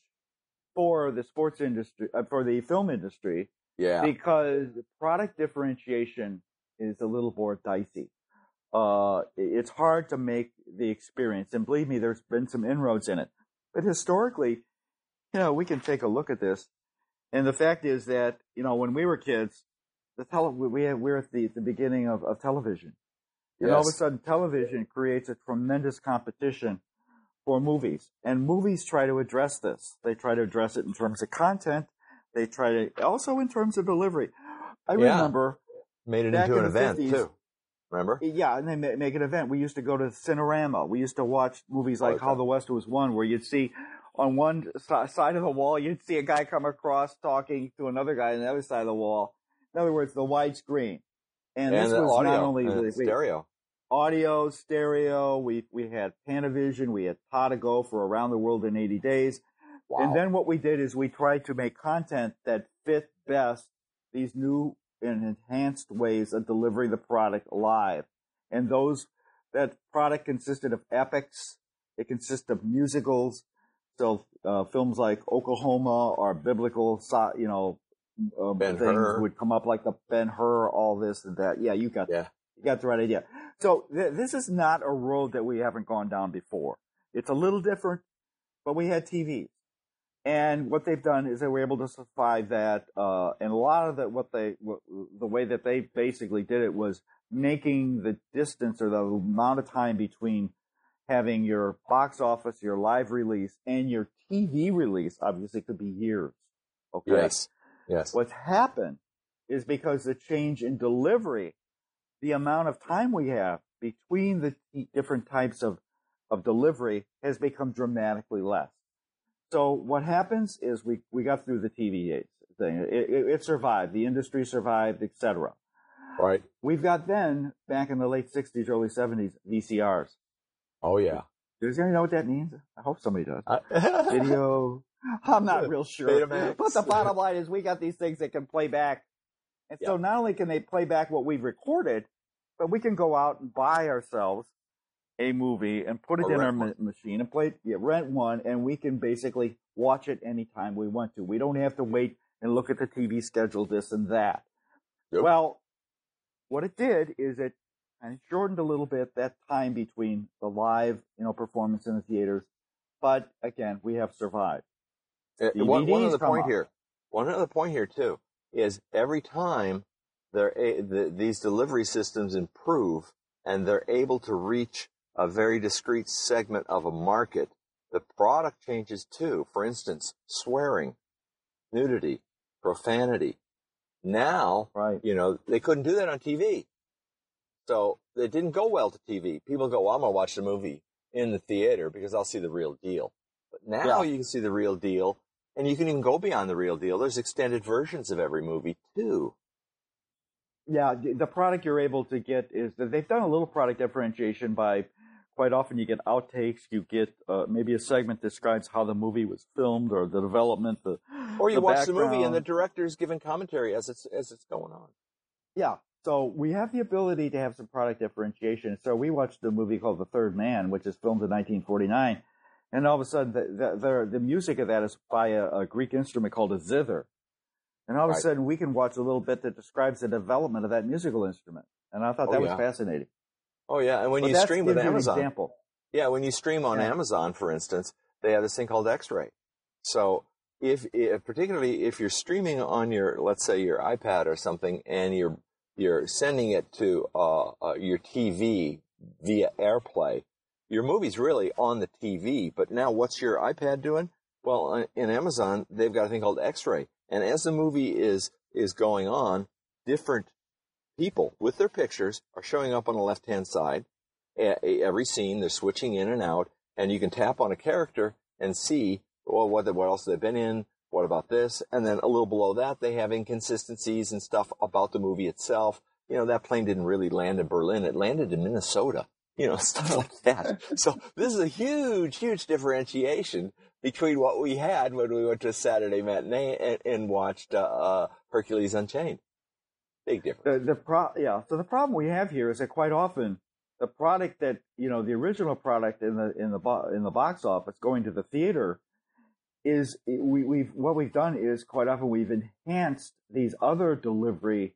for the sports industry, uh, for the film industry, Yeah. because product differentiation is a little more dicey. Uh, it's hard to make the experience. And believe me, there's been some inroads in it. But historically, you know, we can take a look at this. And the fact is that, you know, when we were kids, the tele- we had, we're at the, the beginning of, of television. And Yes. all of a sudden, television creates a tremendous competition for movies. And movies try to address this. They try to address it in terms of content. They try to, also in terms of delivery. I Yeah. remember. Made it back into in an the event, fifties, too. Remember? Yeah, and they ma- make an event. We used to go to Cinerama. We used to watch movies like Okay. How the West Was Won, where you'd see on one si- side of the wall, you'd see a guy come across talking to another guy on the other side of the wall. In other words, the widescreen. And, And this the was audio, not only and the, we- stereo. audio, stereo. We we had Panavision. We had Tadago for Around the World in eighty days. Wow. And then what we did is we tried to make content that fit best these new and enhanced ways of delivering the product live. And those, that product consisted of epics. It consisted of musicals. So, uh, films like Oklahoma or biblical, so- you know, um, things Ben-Hur. would come up, like the Ben-Hur, all this and that. Yeah, you got, Yeah. you got the right idea. So th- this is not a road that we haven't gone down before. It's a little different, but we had T Vs. And what they've done is they were able to survive that. Uh, and a lot of the, what they, what, the way that they basically did it was making the distance or the amount of time between having your box office, your live release, and your T V release, obviously could be years. Okay. Yes. Yes. What's happened is because the change in delivery, the amount of time we have between the t- different types of, of delivery has become dramatically less. So what happens is we, we got through the T V thing. It, it, it survived. The industry survived, et cetera. Right. We've got then, back in the late sixties, early seventies, V C Rs. Oh, yeah. Does anybody know what that means? I hope somebody does. I- Video. I'm not real sure. Betamax. But the bottom line is we got these things that can play back. And so Yep. not only can they play back what we've recorded, but we can go out and buy ourselves a movie and put it Or in our rent ma- machine and play it, yeah, rent one, and we can basically watch it anytime we want to. We don't have to wait and look at the T V schedule, this and that. Yep. Well, what it did is it kind of shortened a little bit that time between the live, you know, performance in the theaters. But again, we have survived. Uh, one, one D V Ds other come point up. here. One other point here too is every time they're a, the, these delivery systems improve and they're able to reach a very discrete segment of a market, the product changes too. For instance, swearing, nudity, profanity. Now, Right. you know, they couldn't do that on T V. So it didn't go well to T V. People go, well, I'm going to watch the movie in the theater because I'll see the real deal. But now Yeah. you can see the real deal, and you can even go beyond the real deal. There's extended versions of every movie, too. Yeah, the the product you're able to get is that they've done a little product differentiation by quite often you get outtakes, you get uh, maybe a segment that describes how the movie was filmed or the development, the Or you the watch the movie and the background. director's giving commentary as it's as it's going on. Yeah, So we have the ability to have some product differentiation. So we watched a movie called The Third Man, which is filmed in nineteen forty-nine. And all of a sudden, the, the, the, the music of that is by a, a Greek instrument called a zither. And all of a Right. sudden, we can watch a little bit that describes the development of that musical instrument. And I thought Oh, that yeah. was fascinating. Oh, yeah. And when But you that's stream with gives you an Amazon, example. yeah, when you stream on Yeah. Amazon, for instance, they have this thing called X-Ray. So if, if particularly if you're streaming on your, let's say your iPad or something, and you're you're sending it to uh, uh, your T V via AirPlay, your movie's really on the T V. But now, what's your iPad doing? Well, in Amazon, they've got a thing called X-Ray, and as the movie is is going on, different people with their pictures are showing up on the left-hand side. Every scene, they're switching in and out, and you can tap on a character and see, well, what, what else they've been in, what about this, and then a little below that, they have inconsistencies and stuff about the movie itself. You know, that plane didn't really land in Berlin. It landed in Minnesota, you know, stuff like that. So this is a huge, huge differentiation between what we had when we went to a Saturday matinee and, and watched uh, uh, Hercules Unchained. Big difference. The, the pro, yeah. So the problem we have here is that quite often the product that, you know, the original product in the in the bo- in the box office going to the theater is we, we've what we've done is quite often we've enhanced these other delivery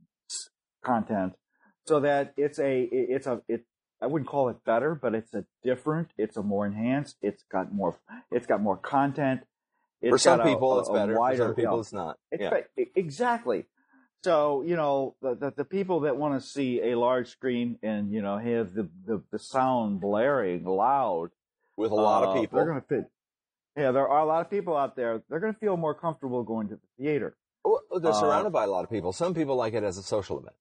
content so that it's a it's a it I wouldn't call it better, but it's a different, it's a more enhanced, it's got more it's got more content. It's For some got a- people, a- it's a better. For wider- some people, yeah. it's not. It's Yeah. fa- exactly. So, you know, the, the, the people that want to see a large screen and, you know, have the, the, the sound blaring loud. With a lot uh, of people. They're going to fit. Yeah, there are a lot of people out there. They're going to feel more comfortable going to the theater. Well, they're uh, surrounded by a lot of people. Some people like it as a social event.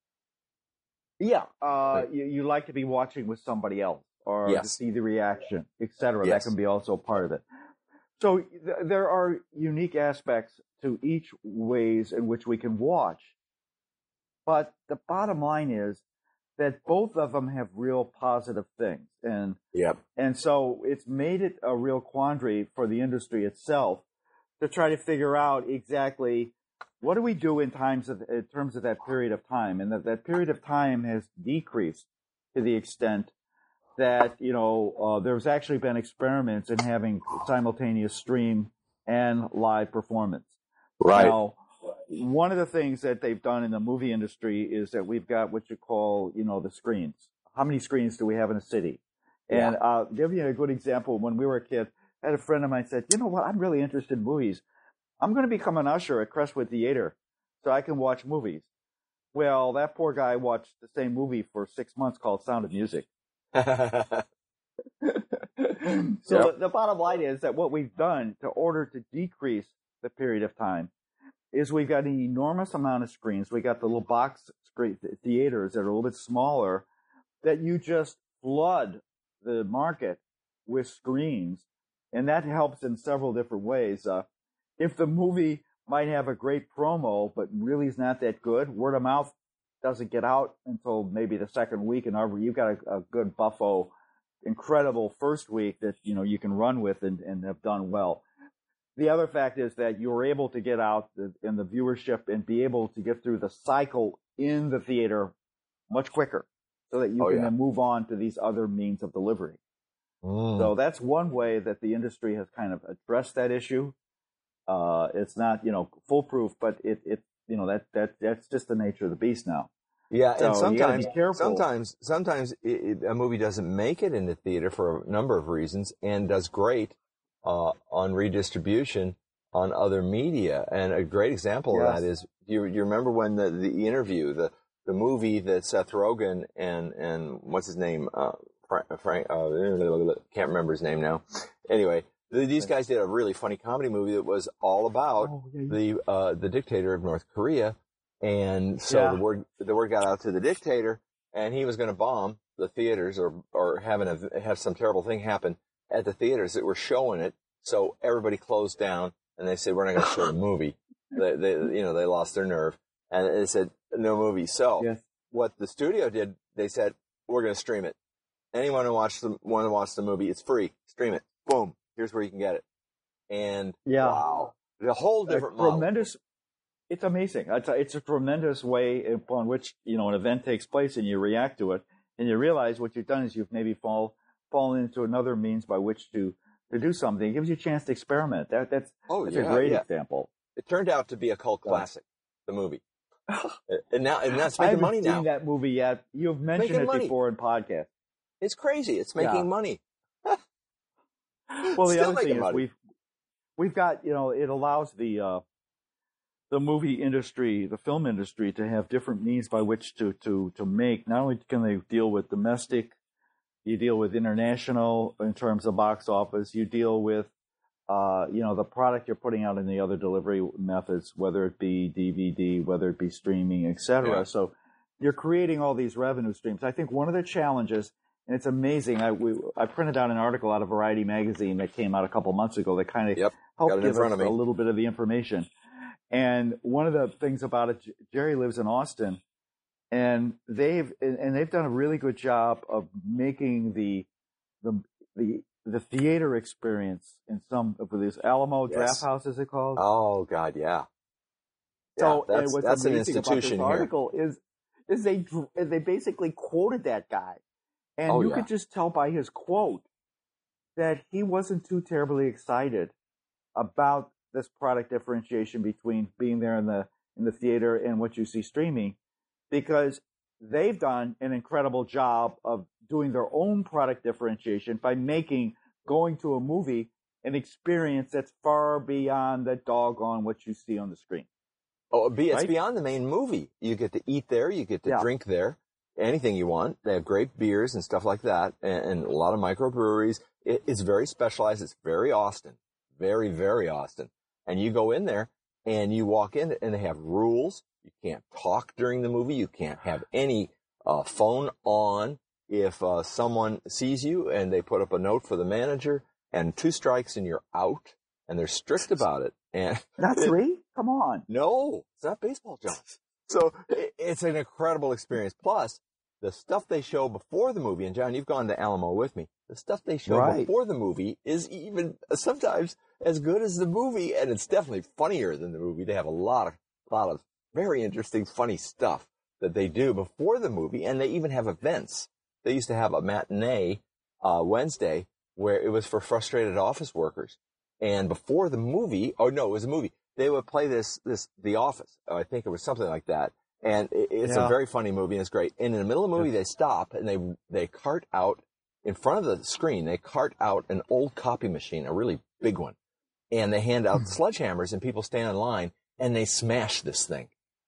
Yeah. Uh, Right. you, you like to be watching with somebody else or to Yes. see the reaction, et cetera. Yes. That can be also part of it. So th- there are unique aspects to each ways in which we can watch. But the bottom line is that both of them have real positive things. And Yep. and so it's made it a real quandary for the industry itself to try to figure out exactly what do we do in times of, in terms of that period of time. And that, that period of time has decreased to the extent that, you know, uh, there's actually been experiments in having simultaneous stream and live performance. Right. Now, one of the things that they've done in the movie industry is that we've got what you call, you know, the screens. How many screens do we have in a city? Yeah. And I'll give you a good example. When we were a kid, I had a friend of mine said, you know what, I'm really interested in movies. I'm going to become an usher at Crestwood Theater so I can watch movies. Well, that poor guy watched the same movie for six months called Sound of Music. So Yep. the, the bottom line is that what we've done to order to decrease the period of time is we've got an enormous amount of screens. We got the little box screen theaters that are a little bit smaller that you just flood the market with screens. And that helps in several different ways. Uh, if the movie might have a great promo, but really is not that good, word of mouth doesn't get out until maybe the second week. And over, you've got a, a good buffo, incredible first week that, you know, you can run with and, and have done well. The other fact is that you're able to get out the, in the viewership and be able to get through the cycle in the theater much quicker so that you Oh, can yeah. then move on to these other means of delivery. Mm. So that's one way that the industry has kind of addressed that issue. Uh, it's not, you know, foolproof, but it, it, you know, that, that, that's just the nature of the beast now. Yeah, So and you gotta sometimes, be careful. sometimes, sometimes it, it, a movie doesn't make it into theater for a number of reasons, and does great uh, on redistribution on other media. And a great example Yes. of that is you. You remember when the, the interview, the the movie that Seth Rogen and and what's his name, uh, Frank, Frank uh, can't remember his name now. Anyway, these guys did a really funny comedy movie that was all about Oh, yeah, yeah. the uh, the dictator of North Korea. And so Yeah. the word the word got out to the dictator, and he was going to bomb the theaters or or have an, have some terrible thing happen at the theaters that were showing it. So everybody closed down, and they said, "We're not going to show the movie." They, they you know they lost their nerve, and they said, "No movie." So Yes. what the studio did, they said, "We're going to stream it. Anyone who watch the want to watch the movie, it's free. Stream it. Boom. Here's where you can get it." And Yeah. wow, the whole different a model. tremendous, it's amazing. It's a, it's a tremendous way upon which, you know, an event takes place and you react to it, and you realize what you've done is you've maybe fall fallen into another means by which to, to do something. It gives you a chance to experiment. That that's, oh, that's yeah, a great yeah. example. It turned out to be a cult classic, the movie. and now and that's making money now. I haven't seen that movie yet. You've mentioned making it money. before in podcasts. It's crazy. It's making yeah. money. Well, the Still other thing is money. we've we've got, you know, it allows the uh, the movie industry, the film industry, to have different means by which to to to make. Not only can they deal with domestic, you deal with international in terms of box office. You deal with uh, you know, the product you're putting out in the other delivery methods, whether it be D V D, whether it be streaming, et cetera. Yeah. So you're creating all these revenue streams. I think one of the challenges, and it's amazing, I, we, I printed out an article out of Variety magazine that came out a couple months ago that kind of yep. helped give us a little bit of the information. And one of the things about it, Jerry lives in Austin, and they've and they've done a really good job of making the the the the theater experience in some of these Alamo yes. Draft House, is it called? Oh God, yeah. So yeah, that's, what's that's an amazing institution about this here. article is is they they basically quoted that guy, and oh, you yeah. could just tell by his quote that he wasn't too terribly excited about this product differentiation between being there in the in the theater and what you see streaming, because they've done an incredible job of doing their own product differentiation by making going to a movie an experience that's far beyond the doggone what you see on the screen. Oh, it's right? beyond the main movie. You get to eat there, you get to yeah. drink there, anything you want. They have great beers and stuff like that, and, and a lot of microbreweries. It, it's very specialized. It's very Austin, very, very Austin. And you go in there and you walk in and they have rules. You can't talk during the movie. You can't have any uh, phone on. If uh, someone sees you and they put up a note for the manager, and two strikes and you're out, and they're strict about it. And not three? Come on. No, it's not baseball, John. So it, it's an incredible experience. Plus, the stuff they show before the movie, and John, you've gone to Alamo with me, the stuff they show right. before the movie is even sometimes as good as the movie, and it's definitely funnier than the movie. They have a lot of, lot of very interesting, funny stuff that they do before the movie, and they even have events. They used to have a matinee uh, Wednesday where it was for frustrated office workers. And before the movie, oh no, it was a movie. They would play this, this, The Office. I think it was something like that. And it, it's yeah. a very funny movie and it's great. And in the middle of the movie, they stop and they, they cart out in front of the screen, they cart out an old copy machine, a really big one. And they hand out sledgehammers and people stand in line and they smash this thing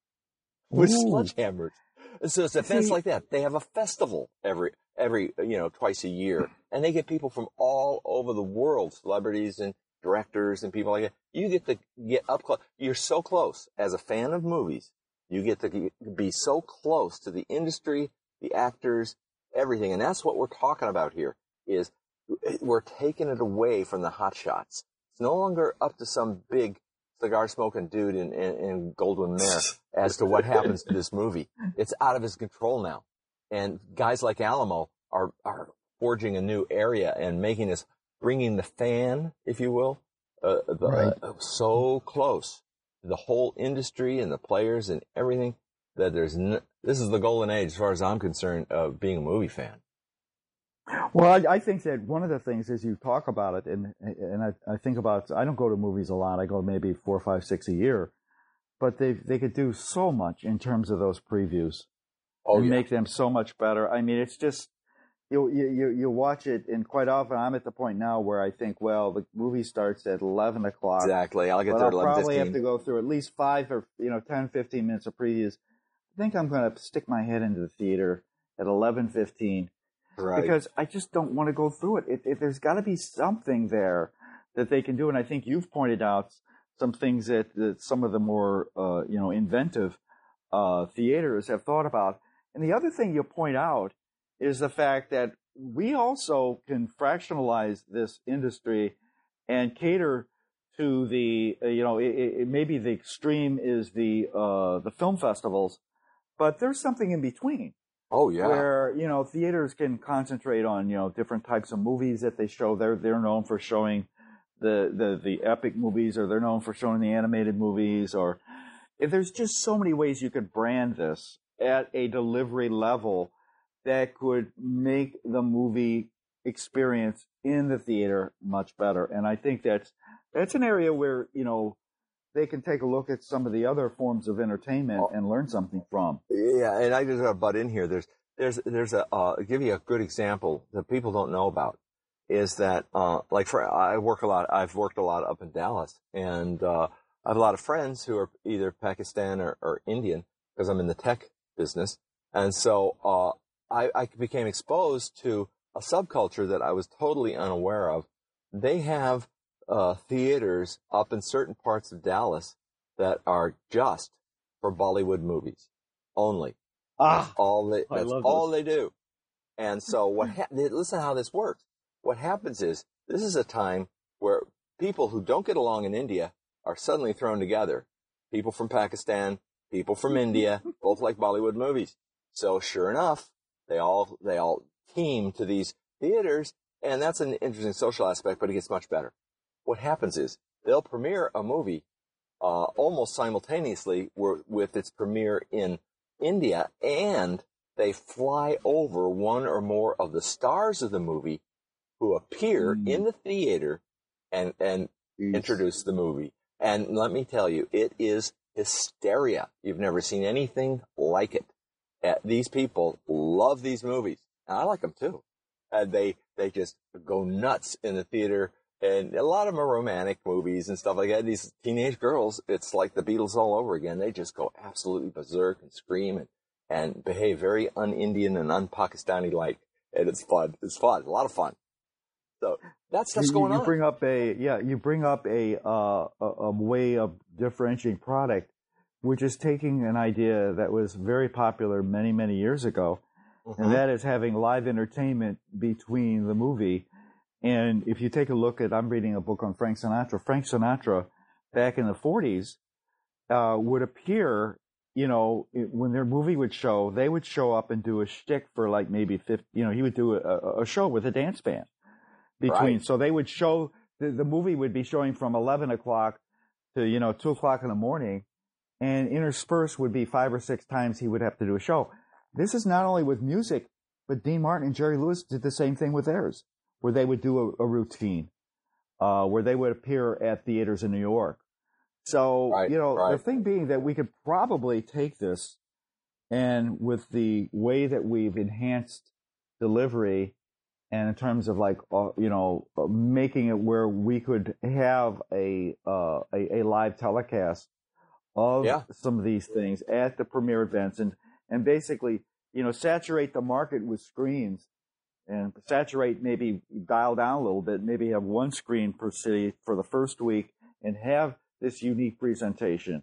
with Ooh. sledgehammers. And so it's events like that. They have a festival every, every, you know, twice a year. And they get people from all over the world, celebrities and directors and people like that. You get to get up close. You're so close. As a fan of movies, you get to be so close to the industry, the actors, everything. And that's what we're talking about here, is we're taking it away from the hot shots. It's no longer up to some big cigar-smoking dude in, in, in Goldwyn Mayer as to what happens to this movie. It's out of his control now. And guys like Alamo are, are forging a new area and making this, bringing the fan, if you will, uh, the, right. uh, so close to the whole industry and the players and everything that there's, n- this is the golden age as far as I'm concerned of being a movie fan. Well, I, I think that one of the things is you talk about it, and and I, I think about, I don't go to movies a lot. I go maybe four, five, six a year, but they they could do so much in terms of those previews oh, and yeah. make them so much better. I mean, it's just, you, you you watch it, and quite often I'm at the point now where I think, well, the movie starts at eleven o'clock. Exactly. I'll get but there at I'll eleven probably fifteen. have to go through at least five or, you know, ten, fifteen minutes of previews. I think I'm going to stick my head into the theater at eleven fifteen. Right. Because I just don't want to go through it. It, it there's got to be something there that they can do, and I think you've pointed out some things that, that some of the more uh, you know inventive uh, theaters have thought about. And the other thing you point out is the fact that we also can fractionalize this industry and cater to the uh, you know it, it, maybe the extreme is the uh, the film festivals, but there's something in between. Oh, yeah. Where, you know, theaters can concentrate on, you know, different types of movies that they show. They're they're known for showing the, the, the epic movies, or they're known for showing the animated movies, or, if there's just so many ways you could brand this at a delivery level that could make the movie experience in the theater much better. And I think that's that's an area where, you know, they can take a look at some of the other forms of entertainment and learn something from. Yeah, and I just got to butt in here. There's there's there's a uh, give you a good example that people don't know about is that uh, like for I work a lot. I've worked a lot up in Dallas, and uh, I have a lot of friends who are either Pakistan or, or Indian because I'm in the tech business, and so uh, I, I became exposed to a subculture that I was totally unaware of. They have uh, theaters up in certain parts of Dallas that are just for Bollywood movies only. Ah, that's all they, that's all those. they do. And so what, ha- listen how this works. What happens is this is a time where people who don't get along in India are suddenly thrown together. People from Pakistan, people from India, both like Bollywood movies. So sure enough, they all, they all team to these theaters, and that's an interesting social aspect, but it gets much better. What happens is they'll premiere a movie uh, almost simultaneously with its premiere in India, and they fly over one or more of the stars of the movie who appear mm. in the theater and, and introduce the movie. And let me tell you, it is hysteria. You've never seen anything like it. Uh, these people love these movies. And I like them too. Uh, they, they just go nuts in the theater. And a lot of them are romantic movies and stuff like that. These teenage girls, it's like the Beatles all over again. They just go absolutely berserk and scream and, and behave very un-Indian and un-Pakistani-like. And it's fun. It's fun. A lot of fun. So that's stuff's going you, you on. Bring up a, yeah, you bring up a, uh, a, a way of differentiating product, which is taking an idea that was very popular many, many years ago. Mm-hmm. And that is having live entertainment between the movie. And if you take a look at, I'm reading a book on Frank Sinatra. Frank Sinatra, back in the forties, uh, would appear, you know, when their movie would show, they would show up and do a shtick for like maybe fifty, you know, he would do a, a show with a dance band between. Right. So they would show, the, the movie would be showing from eleven o'clock to, you know, two o'clock in the morning, and interspersed would be five or six times he would have to do a show. This is not only with music, but Dean Martin and Jerry Lewis did the same thing with theirs, where they would do a, a routine, uh, where they would appear at theaters in New York. So, right, you know, right. the thing being that we could probably take this, and with the way that we've enhanced delivery, and in terms of like, uh, you know, uh, making it where we could have a uh, a, a live telecast of yeah. some of these things at the premiere events, and and basically, you know, saturate the market with screens. And saturate, maybe dial down a little bit, maybe have one screen per city for the first week and have this unique presentation.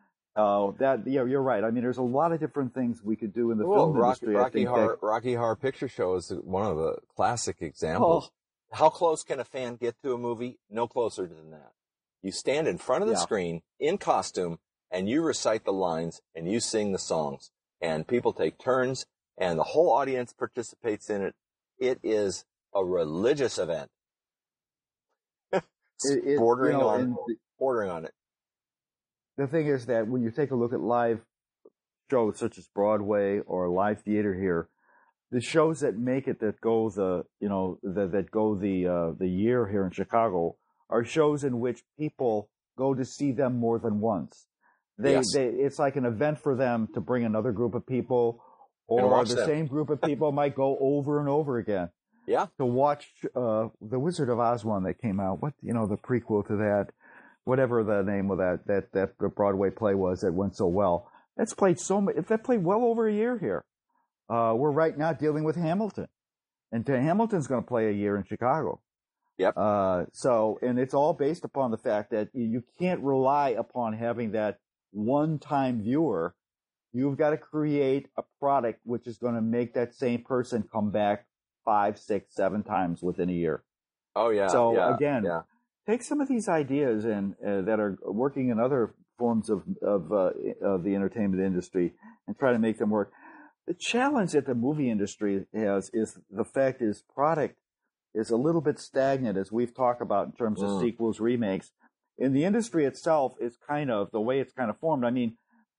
Uh, that, yeah, you're right. I mean, there's a lot of different things we could do in the well, film Rocky, industry. Rocky, I think Horror, that, Rocky Horror Picture Show is one of the classic examples. Oh. How close can a fan get to a movie? No closer than that. You stand in front of the yeah. screen in costume and you recite the lines and you sing the songs, and people take turns and the whole audience participates in it. It is a religious event. it, it, bordering you know, on the, bordering on it. The thing is that when you take a look at live shows such as Broadway or live theater here, the shows that make it that go the you know the, that go the uh, the year here in Chicago are shows in which people go to see them more than once. They, yes. they it's like an event for them to bring another group of people. Or the them. same group of people might go over and over again. Yeah. To watch uh, the Wizard of Oz one that came out. What, you know, the prequel to that, whatever the name of that that that Broadway play was that went so well. That's played so much. That played well over a year here. Uh, we're right now dealing with Hamilton, and Hamilton's going to play a year in Chicago. Yep. Uh, so, and it's all based upon the fact that you can't rely upon having that one-time viewer. You've got to create a product which is going to make that same person come back five, six, seven times within a year. Oh, yeah. So, yeah, again, yeah. take some of these ideas and uh, that are working in other forms of, of, uh, of the entertainment industry and try to make them work. The challenge that the movie industry has is the fact is product is a little bit stagnant, as we've talked about in terms mm. of sequels, remakes. In the industry itself, is kind of the way it's kind of formed. I mean,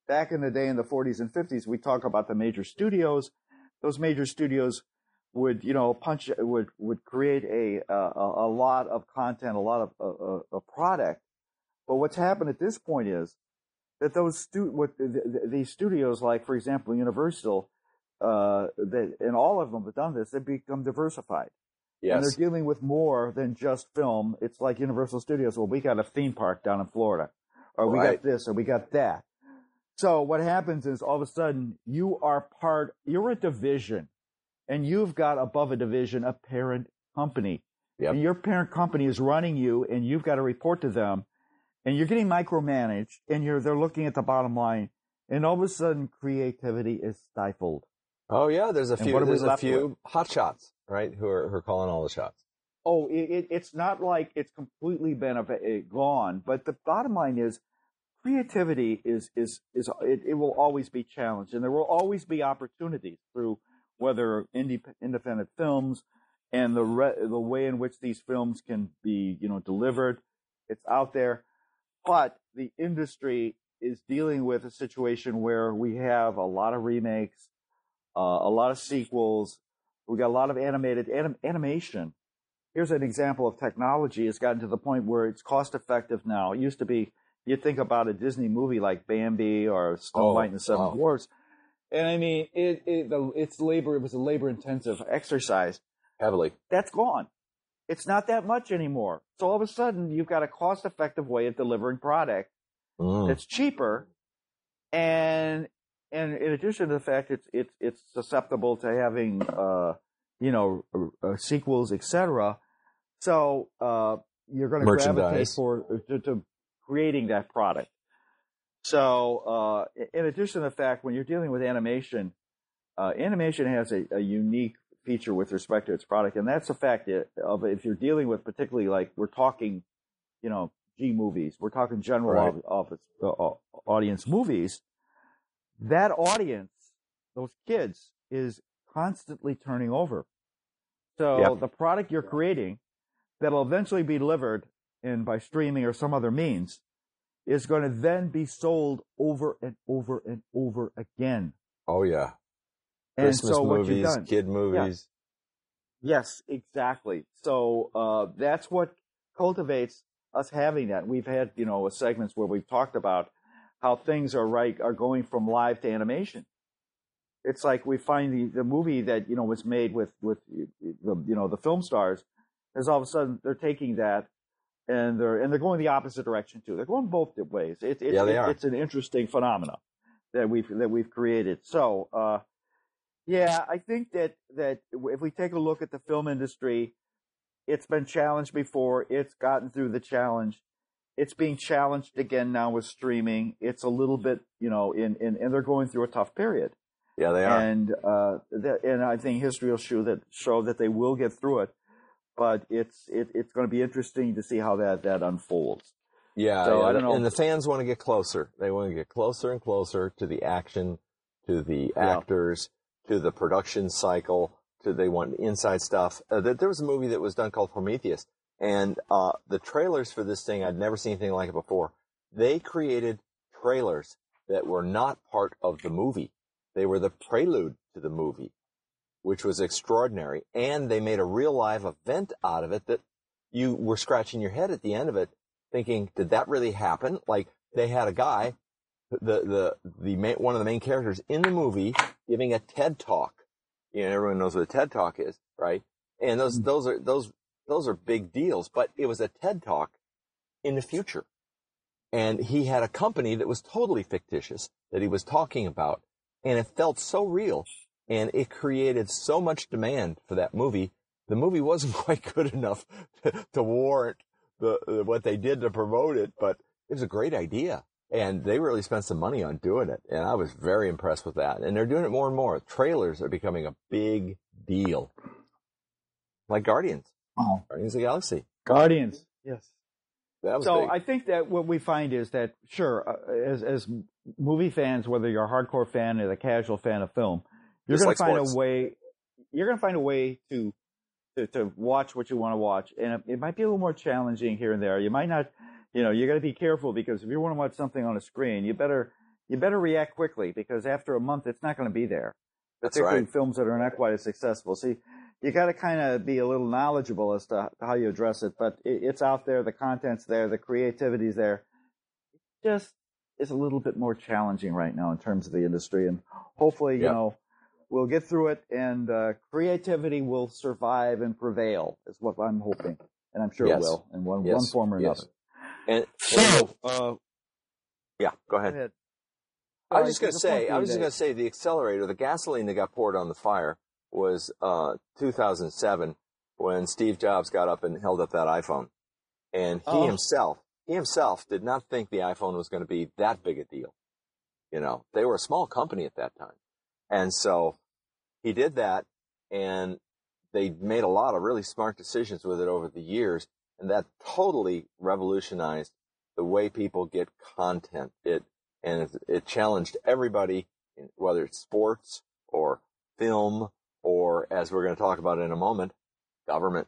back in the day in the forties and fifties, we talk about the major studios. Those major studios would, you know, punch would would create a a, a lot of content, a lot of a, a product. But what's happened at this point is that those stu- what the, the, these studios, like for example Universal, uh, that and all of them have done this. They've become diversified. Yes. And they're dealing with more than just film. It's like Universal Studios. Well, we got a theme park down in Florida, or we right. got this, or we got that. So what happens is all of a sudden you are part. You're a division, and you've got above a division a parent company. Yep. And your parent company is running you, and you've got to report to them, and you're getting micromanaged, and you're they're looking at the bottom line, and all of a sudden creativity is stifled. Oh yeah, there's a And few. what are we There's a left few hot shots, right? Who are who are calling all the shots. Oh, it, it, it's not like it's completely been a, a, gone, but the bottom line is creativity is is is it, it will always be challenged, and there will always be opportunities through whether indie, independent films and the re, the way in which these films can be, you know, delivered. It's out there, but the industry is dealing with a situation where we have a lot of remakes. Uh, a lot of sequels. We got a lot of animated anim, animation. Here's an example of technology. It's gotten to the point where it's cost effective now. It used to be, you'd think about a Disney movie like Bambi or Snow White and the Seven wow. Dwarfs. And I mean, it, it, the, it's labor, it was a labor intensive exercise. Heavily. That's gone. It's not that much anymore. So all of a sudden you've got a cost effective way of delivering product mm. that's cheaper, and And in addition to the fact it's it's it's susceptible to having uh, you know uh, sequels, et cetera. So uh, you're going to gravitate for to, to creating that product. So uh, in addition to the fact, when you're dealing with animation, uh, animation has a, a unique feature with respect to its product, and that's the fact of if you're dealing with particularly like we're talking, you know, G movies, we're talking general right. office, uh, audience movies. That audience, those kids, is constantly turning over. So yep. the product you're creating that'll eventually be delivered in by streaming or some other means is going to then be sold over and over and over again. Oh, yeah. And Christmas so movies, what you've done, kid movies. Yeah. Yes, exactly. So uh, that's what cultivates us having that. We've had, you know, segments where we've talked about how things are right are going from live to animation. It's like we find the, the movie that, you know, was made with, with the, you know, the film stars, is all of a sudden they're taking that and they're and they're going the opposite direction too. They're going both ways. It, it, yeah, they it, are. It's an interesting phenomenon that we've that we've created. So uh, yeah, I think that that if we take a look at the film industry, it's been challenged before. It's gotten through the challenge. It's being challenged again now with streaming. It's a little bit, you know, in, in and they're going through a tough period. Yeah, they are. And uh, that, and I think history will show that show that they will get through it. But it's it, it's going to be interesting to see how that, that unfolds. Yeah, so, yeah, I don't know. And the fans want to get closer. They want to get closer and closer to the action, to the Yeah. actors, to the production cycle. To they want inside stuff. Uh, there was a movie that was done called Prometheus. And uh, the trailers for this thing, I'd never seen anything like it before. They created trailers that were not part of the movie. They were the prelude to the movie, which was extraordinary. And they made a real live event out of it that you were scratching your head at the end of it, thinking, did that really happen? Like they had a guy, the the the main, one of the main characters in the movie, giving a TED talk. You know, everyone knows what a TED talk is, right? And those those are those. Those are big deals, but it was a TED Talk in the future. And he had a company that was totally fictitious that he was talking about. And it felt so real. And it created so much demand for that movie. The movie wasn't quite good enough to, to warrant the, the what they did to promote it, but it was a great idea. And they really spent some money on doing it. And I was very impressed with that. And they're doing it more and more. Trailers are becoming a big deal. Like Guardians. Oh. Guardians of the Galaxy. Guardians, yes. That was so big. I think that what we find is that, sure, uh, as as movie fans, whether you're a hardcore fan or a casual fan of film, you're going like to find sports. a way. You're going to find a way to, to to watch what you want to watch, and it, it might be a little more challenging here and there. You might not, you know, you got to be careful because if you want to watch something on a screen, you better you better react quickly because after a month, it's not going to be there. That's particularly right. films that are not quite as successful. See, you got to kind of be a little knowledgeable as to how you address it, but it, it's out there. The content's there. The creativity's there. It just is a little bit more challenging right now in terms of the industry, and hopefully, you yep. know, we'll get through it, and uh, creativity will survive and prevail. Is what I'm hoping, and I'm sure yes. it will in one yes. one form or yes. another. And so, uh, yeah, go ahead. Go ahead. I was just going to say, I was just that, going to say, the accelerator, the gasoline that got poured on the fire was uh, two thousand seven when Steve Jobs got up and held up that iPhone, and he oh. himself, he himself did not think the iPhone was going to be that big a deal. You know, they were a small company at that time, and so he did that, and they made a lot of really smart decisions with it over the years, and that totally revolutionized the way people get content. It And it, it challenged everybody, whether it's sports or film or, as we're going to talk about in a moment, government.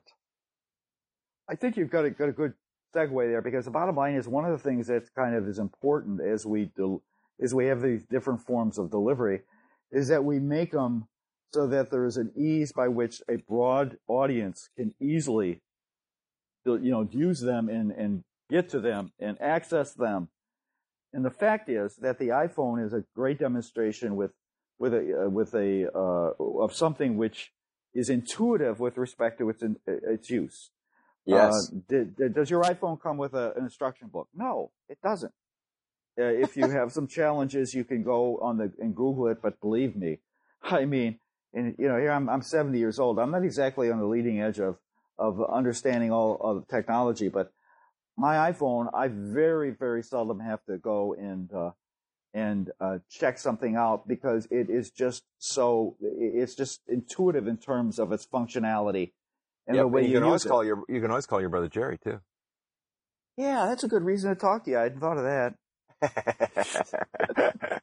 I think you've got a, got a good segue there, because the bottom line is one of the things that kind of is important as we del- as we have these different forms of delivery is that we make them so that there is an ease by which a broad audience can easily, you know, use them and, and get to them and access them. And the fact is that the iPhone is a great demonstration with with a uh, with a uh, of something which is intuitive with respect to its in, its use. Yes. Uh, did, did, does your iPhone come with a, an instruction book? No, it doesn't. Uh, if you have some challenges, you can go on the and Google it. But believe me, I mean, and you know, here I'm I'm seventy years old. I'm not exactly on the leading edge of of understanding all of technology, but my iPhone, I very, very seldom have to go and uh, and uh, check something out, because it is just so it's just intuitive in terms of its functionality and yep, the way and you, you can use always it. call your you can always call your brother Jerry too. Yeah, that's a good reason to talk to you. I hadn't thought of that.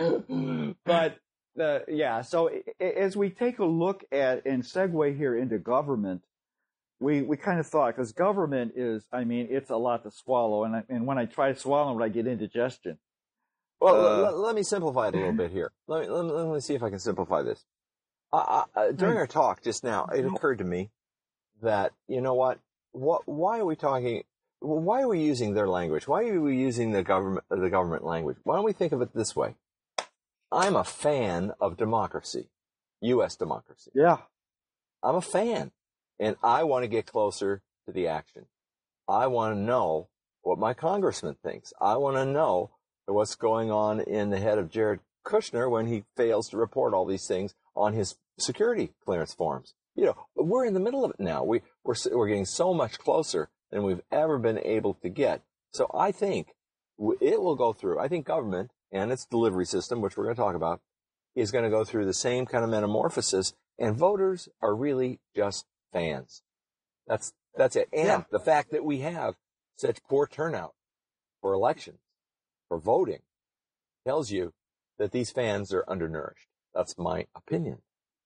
But uh, yeah, so as we take a look at and segue here into government. We we kind of thought, because government is, I mean, it's a lot to swallow, and I, and when I try to swallow it, I get indigestion. Well, uh, let, let me simplify it a little bit here. Let me, let me, let me see if I can simplify this. Uh, uh, during our talk just now, it occurred to me that, you know what, what, why are we talking, why are we using their language? Why are we using the government, the government language? Why don't we think of it this way? I'm a fan of democracy, U S democracy. Yeah. I'm a fan. And I want to get closer to the action. I want to know what my congressman thinks. I want to know what's going on in the head of Jared Kushner when he fails to report all these things on his security clearance forms. You know, we're in the middle of it now. We, we're, we're getting so much closer than we've ever been able to get. So I think it will go through. I think government and its delivery system, which we're going to talk about, is going to go through the same kind of metamorphosis. And voters are really just fans. That's that's it. And yeah. the fact that we have such poor turnout for elections, for voting, tells you that these fans are undernourished. That's my opinion.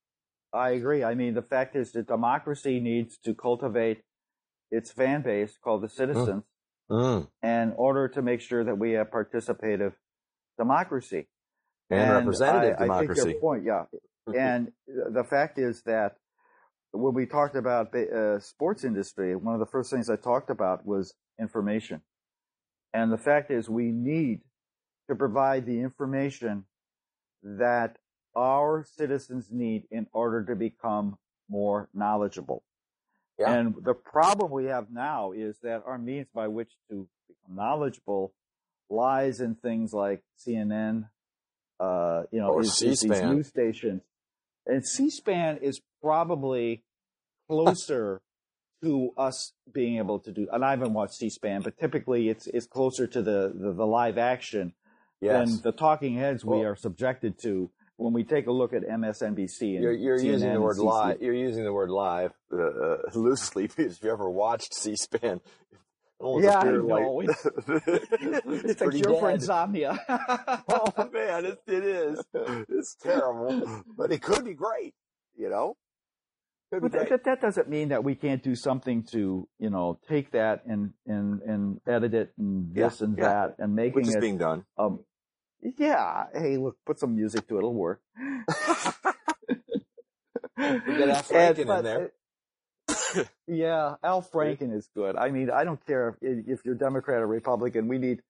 I agree. I mean, the fact is that democracy needs to cultivate its fan base, called the citizens, mm. Mm. in order to make sure that we have participative democracy. And, and representative I, democracy. I think your point, yeah. And the fact is that when we talked about uh, sports industry, one of the first things I talked about was information. And the fact is we need to provide the information that our citizens need in order to become more knowledgeable. Yeah. And the problem we have now is that our means by which to become knowledgeable lies in things like C N N, uh, you know, or is, is these news stations. And C-SPAN is probably closer to us being able to do, and I haven't watched C-SPAN, but typically it's it's closer to the, the, the live action yes. than the talking heads we well, are subjected to when we take a look at M S N B C. And you're you're C N N using the word C C. live. You're using the word live uh, uh, loosely, because if you ever watched C-SPAN, yeah, I know. Like, it's it's, it's a cure for insomnia. Oh man, it, it is. It's terrible, but it could be great. You know. But that, that doesn't mean that we can't do something to, you know, take that and and, and edit it and this yeah, and yeah. that and making Which is it being done. Um, Yeah. Hey, look, put some music to it. It'll work. We got Al Franken and, but, in there. Yeah, Al Franken is good. I mean, I don't care if, if you're Democrat or Republican. We need.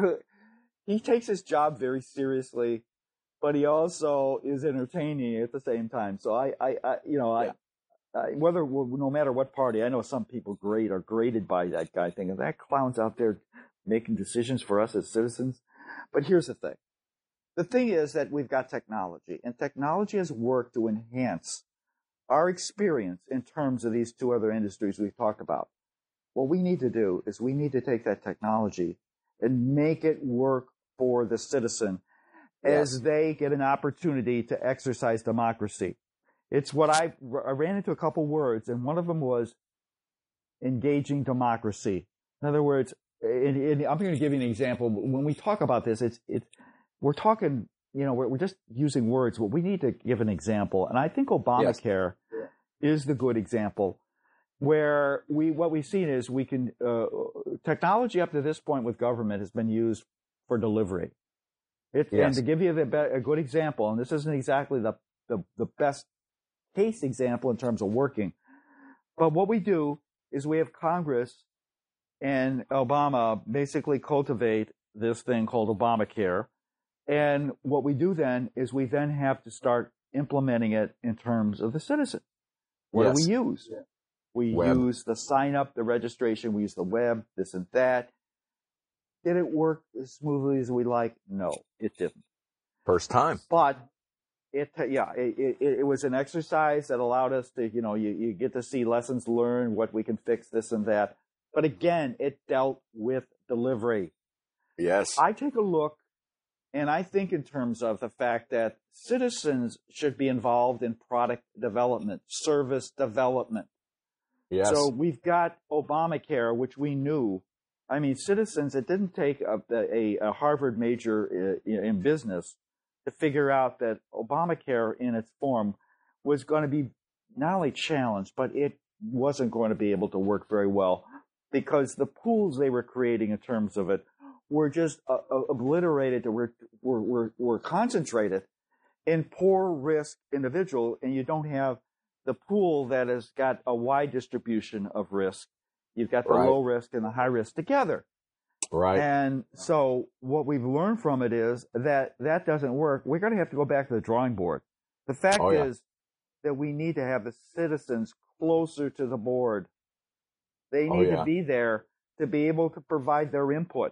He takes his job very seriously, but he also is entertaining at the same time. So I, I, I you know, yeah. I, I, whether no matter what party, I know some people grade are graded by that guy thinking that clown's out there making decisions for us as citizens. But here's the thing: the thing is that we've got technology, and technology has worked to enhance our experience in terms of these two other industries we've talked about. What we need to do is we need to take that technology and make it work for the citizen yes. as they get an opportunity to exercise democracy. It's what I, I ran into a couple words, and one of them was engaging democracy. In other words, in, in, I'm going to give you an example. When we talk about this, it's, it's we're talking, you know, we're, we're just using words, but we need to give an example. And I think Obamacare yes. is the good example where we, what we've seen is we can, uh, technology up to this point with government has been used for delivery. It, yes. And to give you the, a good example, and this isn't exactly the, the, the best case example in terms of working, but what we do is we have Congress and Obama basically cultivate this thing called Obamacare. And what we do then is we then have to start implementing it in terms of the citizen. What yes. do we use? We web. use the sign up, the registration, we use the web, this and that. Did it work as smoothly as we like? No, it didn't. First time. But it, yeah, it, it, it was an exercise that allowed us to, you know, you, you get to see lessons learned, what we can fix, this and that. But again, it dealt with delivery. Yes. I take a look, and I think in terms of the fact that citizens should be involved in product development, service development. Yes. So we've got Obamacare, which we knew. I mean, citizens, it didn't take a, a, a Harvard major in business to figure out that Obamacare in its form was going to be not only challenged, but it wasn't going to be able to work very well because the pools they were creating in terms of it were just uh, obliterated, were, were, were, were concentrated in poor risk individual, and you don't have the pool that has got a wide distribution of risk. You've got the right. low risk and the high risk together. Right. And so what we've learned from it is that that doesn't work. We're going to have to go back to the drawing board. The fact oh, yeah. is that we need to have the citizens closer to the board. They need oh, yeah. to be there to be able to provide their input.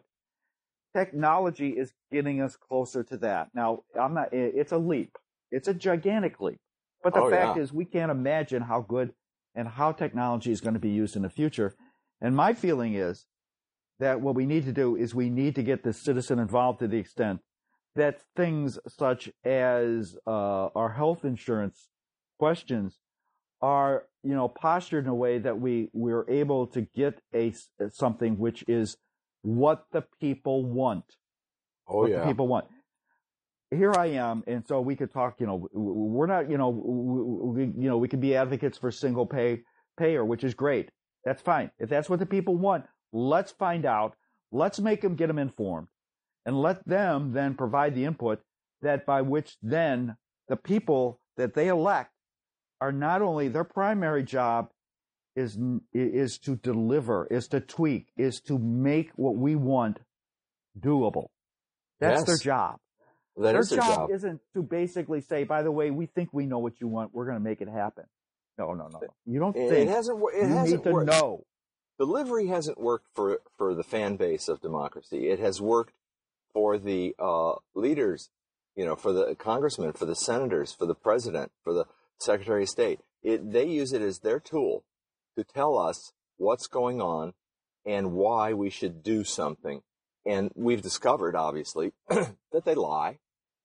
Technology is getting us closer to that. Now, I'm not, it's a leap. It's a gigantic leap. But the oh, fact yeah. is we can't imagine how good and how technology is going to be used in the future. And my feeling is that what we need to do is we need to get the citizen involved to the extent that things such as uh, our health insurance questions are, you know, postured in a way that we we're able to get a something which is what the people want. Oh what yeah, the people want. Here I am, and so we could talk. You know, we're not. You know, we, you know, we could be advocates for single pay payer, which is great. That's fine. If that's what the people want, let's find out. Let's make them get them informed, and let them then provide the input that by which then the people that they elect are not only their primary job is is to deliver, is to tweak, is to make what we want doable. That's yes. their job. That their is their job job. Isn't to basically say, by the way, we think we know what you want. We're going to make it happen. No, no, no. You don't it, think. It hasn't. It you hasn't need to worked. know. Delivery hasn't worked for for the fan base of democracy. It has worked for the uh, leaders, you know, for the congressmen, for the senators, for the president, for the secretary of state. It, they use it as their tool to tell us what's going on and why we should do something. And we've discovered, obviously, that they lie,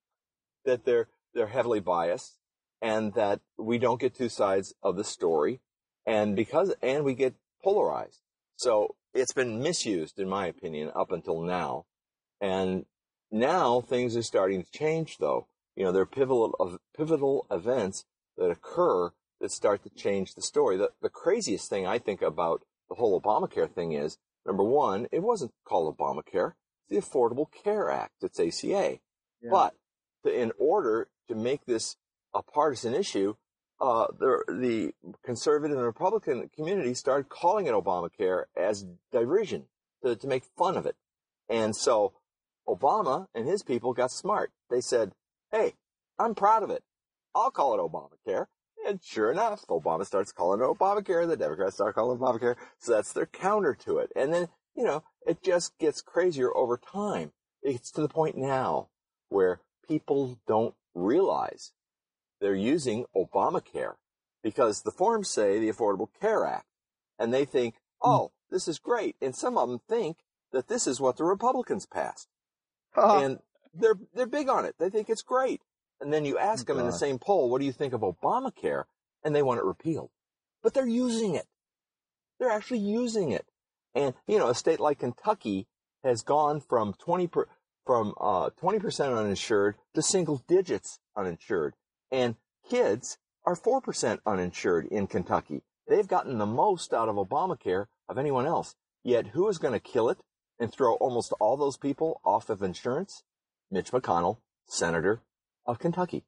that they're they're heavily biased, and that we don't get two sides of the story, and because and we get polarized. So it's been misused, in my opinion, up until now. And now things are starting to change, though. You know, there are pivotal pivotal events that occur that start to change the story. The, the craziest thing I think about the whole Obamacare thing is, number one, it wasn't called Obamacare. It's the Affordable Care Act. It's A C A. Yeah. But to, in order to make this a partisan issue, uh, the, the conservative and Republican community started calling it Obamacare as derision, to, to make fun of it. And so Obama and his people got smart. They said, hey, I'm proud of it. I'll call it Obamacare. And sure enough, Obama starts calling it Obamacare. The Democrats start calling it Obamacare. So that's their counter to it. And then, you know, it just gets crazier over time. It's to the point now where people don't realize they're using Obamacare because the forms say the Affordable Care Act. And they think, oh, this is great. And some of them think that this is what the Republicans passed. Oh. And they're they're big on it. They think it's great. And then you ask Oh, them in the God. same poll, what do you think of Obamacare? And they want it repealed. But they're using it. They're actually using it. And, you know, a state like Kentucky has gone from twenty per, from uh, twenty percent uninsured to single digits uninsured. And kids are four percent uninsured in Kentucky. They've gotten the most out of Obamacare of anyone else. Yet who is going to kill it and throw almost all those people off of insurance? Mitch McConnell, Senator of Kentucky.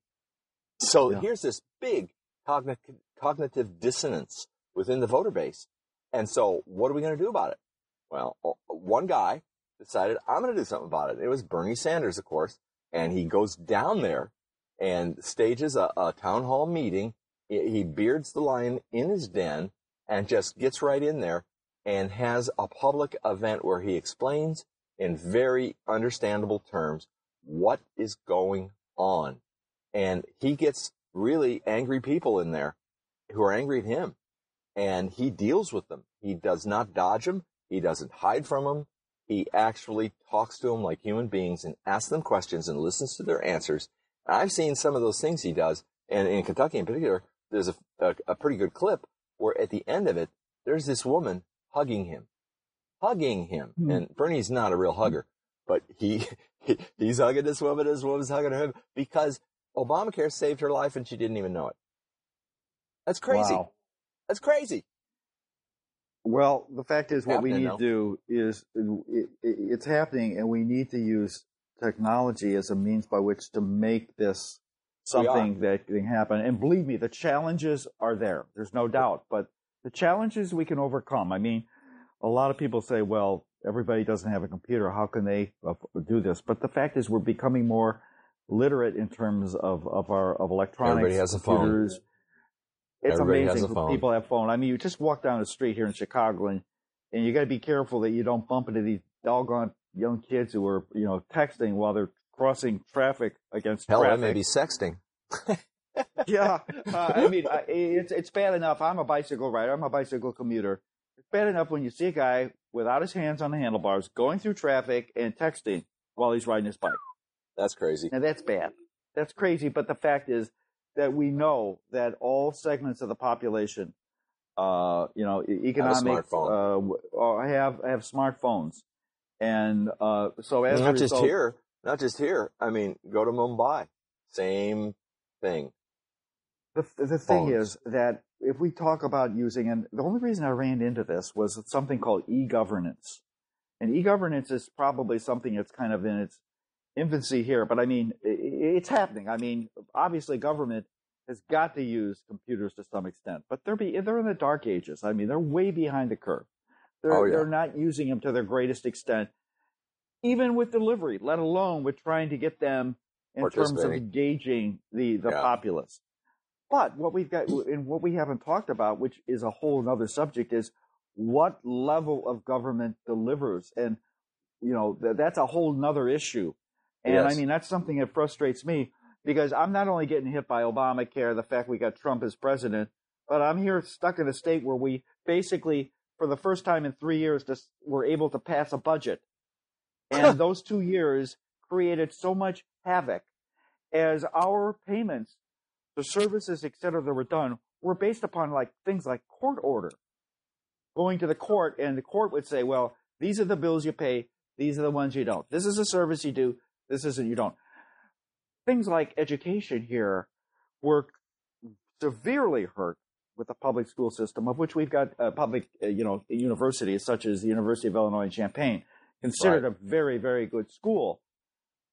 So Yeah. here's this big cogn- cognitive dissonance within the voter base. And so what are we going to do about it? Well, one guy decided, I'm going to do something about it. It was Bernie Sanders, of course. And he goes down there and stages a, a town hall meeting. He beards the lion in his den and just gets right in there and has a public event where he explains in very understandable terms what is going on. And he gets really angry people in there who are angry at him. And he deals with them. He does not dodge them. He doesn't hide from them. He actually talks to them like human beings and asks them questions and listens to their answers. I've seen some of those things he does. And in Kentucky in particular, there's a, a, a pretty good clip where at the end of it, there's this woman hugging him, hugging him. Mm-hmm. And Bernie's not a real hugger, but he, he he's hugging this woman, this woman's hugging him because Obamacare saved her life and she didn't even know it. That's crazy. Wow. That's crazy. Well, the fact is, what happening, we need though. to do is it, it, it's happening, and we need to use technology as a means by which to make this something that can happen. And believe me, the challenges are there. There's no doubt. But the challenges we can overcome. I mean, a lot of people say, well, everybody doesn't have a computer. How can they uh, do this? But the fact is we're becoming more literate in terms of, of our of electronics. Everybody has a computers. phone. It's Everybody amazing has a phone. People have phone. I mean, you just walk down the street here in Chicago and, and you got to be careful that you don't bump into these doggone young kids who are, you know, texting while they're crossing traffic against Hell, traffic. that may be sexting. yeah. Uh, I mean, I, it's, it's bad enough. I'm a bicycle rider. I'm a bicycle commuter. It's bad enough when you see a guy without his hands on the handlebars going through traffic and texting while he's riding his bike. That's crazy. Now, that's bad. That's crazy. But the fact is that we know that all segments of the population, uh, you know, economic, have uh, have have smartphones, and uh, so as not a result, just here, not just here. I mean, go to Mumbai, same thing. The the thing Phones. is that if we talk about using, and the only reason I ran into this was something called e-governance, and e-governance is probably something that's kind of in its infancy here, but I mean, it's happening. I mean, obviously government has got to use computers to some extent, but they're be, they're in the dark ages. I mean, they're way behind the curve. They're, oh, yeah. they're not using them to their greatest extent, even with delivery, let alone with trying to get them in terms of engaging the, the yeah. populace. But what we've got, and what we haven't talked about, which is a whole other subject, is what level of government delivers. And, you know, th- that's a whole nother issue. And yes. I mean, that's something that frustrates me because I'm not only getting hit by Obamacare, the fact we got Trump as president, but I'm here stuck in a state where we basically, for the first time in three years, just were able to pass a budget. And those two years created so much havoc as our payments, the services, et cetera, that were done were based upon like things like court order. Going to the court, and the court would say, well, these are the bills you pay, these are the ones you don't. This is a service you do, this isn't you don't. Things like education here were severely hurt with the public school system, of which we've got uh, public, uh, you know, universities such as the University of Illinois in Champaign, considered right. a very, very good school.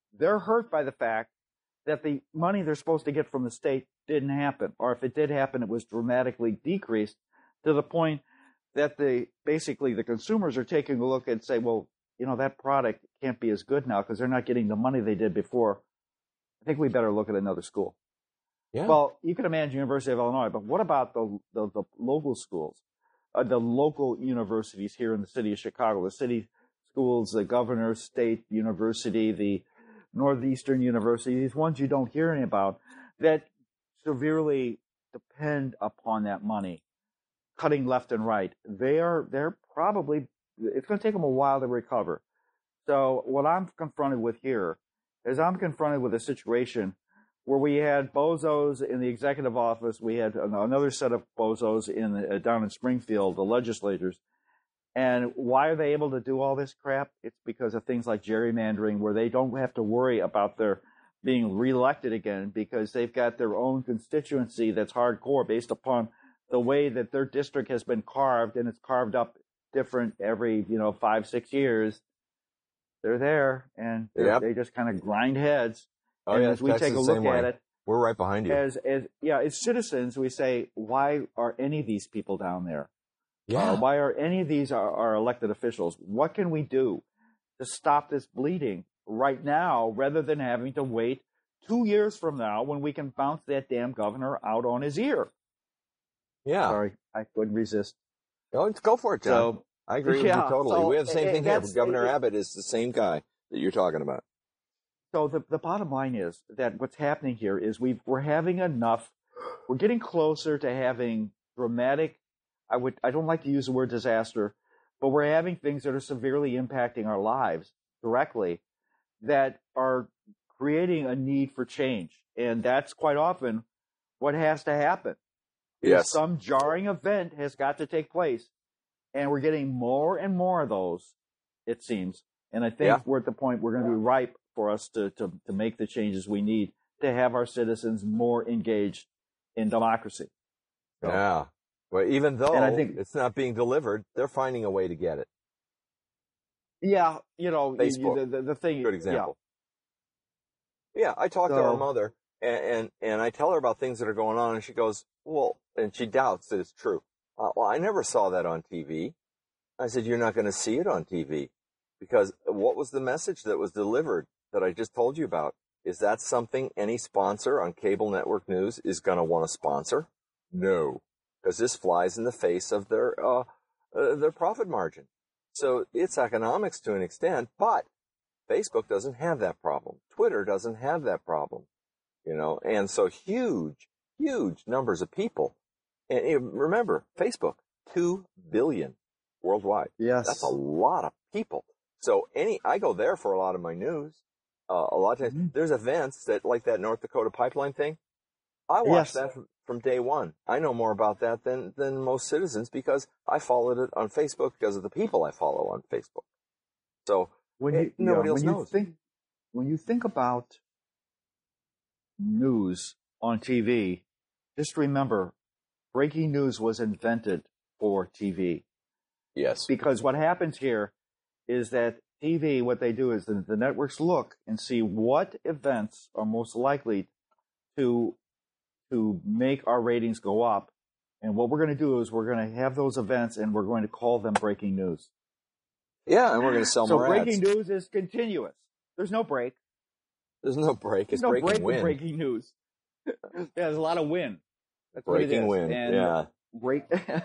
they're hurt by the fact that the money they're supposed to get from the state didn't happen, or if it did happen, it was dramatically decreased to the point that the basically the consumers are taking a look and say, well, you know, that product can't be as good now because they're not getting the money they did before. I think we better look at another school. Yeah. Well, you can imagine University of Illinois, but what about the the, the local schools, uh, the local universities here in the city of Chicago, the city schools, the Governor State University, the Northeastern University, these ones you don't hear any about that severely depend upon that money, cutting left and right. They are, they're probably, it's going to take them a while to recover. So what I'm confronted with here is I'm confronted with a situation where we had bozos in the executive office. We had another set of bozos in the, down in Springfield, the legislators. And why are they able to do all this crap? It's because of things like gerrymandering, where they don't have to worry about their being reelected again because they've got their own constituency that's hardcore based upon the way that their district has been carved, and it's carved up different every, you know, five, six years. They're there, and yep. they just kind of grind heads. Oh, and yeah, as we take a look at it, we're right behind you. As, as yeah, as citizens, we say, why are any of these people down there? Yeah. Uh, why are any of these our, our elected officials? What can we do to stop this bleeding right now, rather than having to wait two years from now when we can bounce that damn governor out on his ear? Yeah. Sorry, I couldn't resist. Oh, let's go for it, John. So, I agree yeah, with you totally. so we have the same it, thing here. Governor it, Abbott is the same guy that you're talking about. So the, the bottom line is that what's happening here is we've, we're having enough, we're getting closer to having dramatic, I would I don't like to use the word disaster, but we're having things that are severely impacting our lives directly that are creating a need for change. And that's quite often what has to happen. Yes. Some jarring event has got to take place. And we're getting more and more of those, it seems. And I think yeah. we're at the point we're going to be ripe for us to, to, to make the changes we need to have our citizens more engaged in democracy. So, yeah. Well, even though and I think, it's not being delivered, they're finding a way to get it. Yeah, you know, Facebook, you, the, the, the thing. Good example. Yeah, yeah I talked so, to our mother, and, and, and I tell her about things that are going on, and she goes, well, and she doubts that it's true. Uh, well, I never saw that on T V. I said, you're not going to see it on T V. Because what was the message that was delivered that I just told you about? Is that something any sponsor on cable network news is going to want to sponsor? No. Because this flies in the face of their uh, uh, their profit margin. So it's economics to an extent, but Facebook doesn't have that problem. Twitter doesn't have that problem. You know, and so huge, huge numbers of people. And, and remember, Facebook, two billion worldwide. Yes. That's a lot of people. So any, I go there for a lot of my news. Uh, a lot of times, mm-hmm. there's events that, like that North Dakota pipeline thing. I watched yes. that from, from day one. I know more about that than, than most citizens because I followed it on Facebook because of the people I follow on Facebook. So when you, it, nobody yeah, else when knows. You think, when you think about news on T V, just remember, breaking news was invented for T V. Yes. Because what happens here is that T V, what they do is the, the networks look and see what events are most likely to to make our ratings go up. And what we're going to do is we're going to have those events and we're going to call them breaking news. Yeah, and we're going to sell so more breaking ads. news is continuous. There's no break. There's no break. There's It's no breaking break win. with breaking news. Yeah, there's a lot of win. That's breaking what it is. win. And yeah. Break.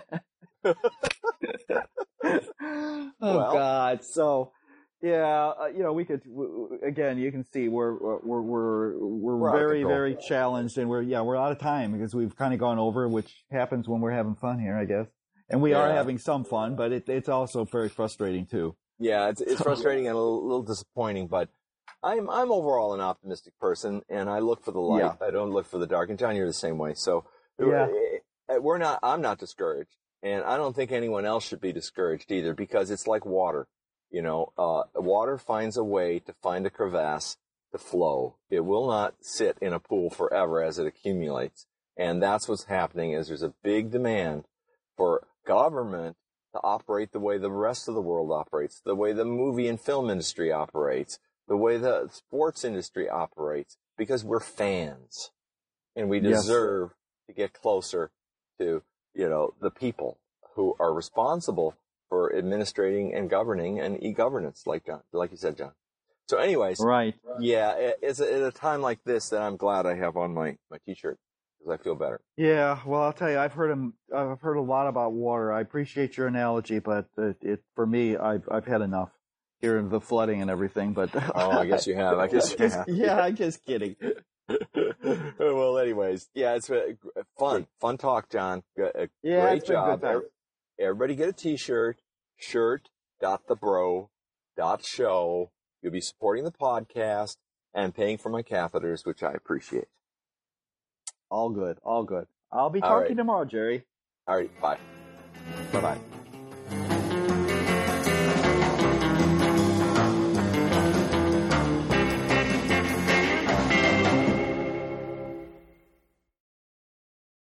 oh well, God. So, yeah, uh, you know, we could w- again. You can see we're we're we're we're, we're very very challenged, and we're yeah we're out of time because we've kind of gone over, which happens when we're having fun here, I guess. And we yeah. are having some fun, but it, it's also very frustrating too. Yeah, it's it's frustrating and a little, little disappointing, but I'm I'm overall an optimistic person, and I look for the light. Yeah. I don't look for the dark. And John, you're the same way. So yeah. we're not. I'm not discouraged, and I don't think anyone else should be discouraged either, because it's like water. You know, uh, water finds a way to find a crevasse to flow. It will not sit in a pool forever as it accumulates, and that's what's happening. Is there's a big demand for government to operate the way the rest of the world operates, the way the movie and film industry operates, the way the sports industry operates, because we're fans and we deserve yes. to get closer to, you know, the people who are responsible for administrating and governing and e-governance, like John, like you said, John. So anyways, right. yeah, it's at a time like this that I'm glad I have on my, my t-shirt because I feel better. Yeah, well, I'll tell you, I've heard him, I've heard a lot about water. I appreciate your analogy, but it, it for me, I've I've had enough here in the flooding and everything. But oh, I guess you have. I guess you just, have. Yeah, I'm just kidding. Well, anyways, yeah, it's fun, fun talk, John. Yeah, great it's job. Been good Everybody get a t-shirt, shirt dot the bro dot show. You'll be supporting the podcast and paying for my catheters, which I appreciate. All good. All good. I'll be talking right. tomorrow, Jerry. All right. Bye. Bye-bye.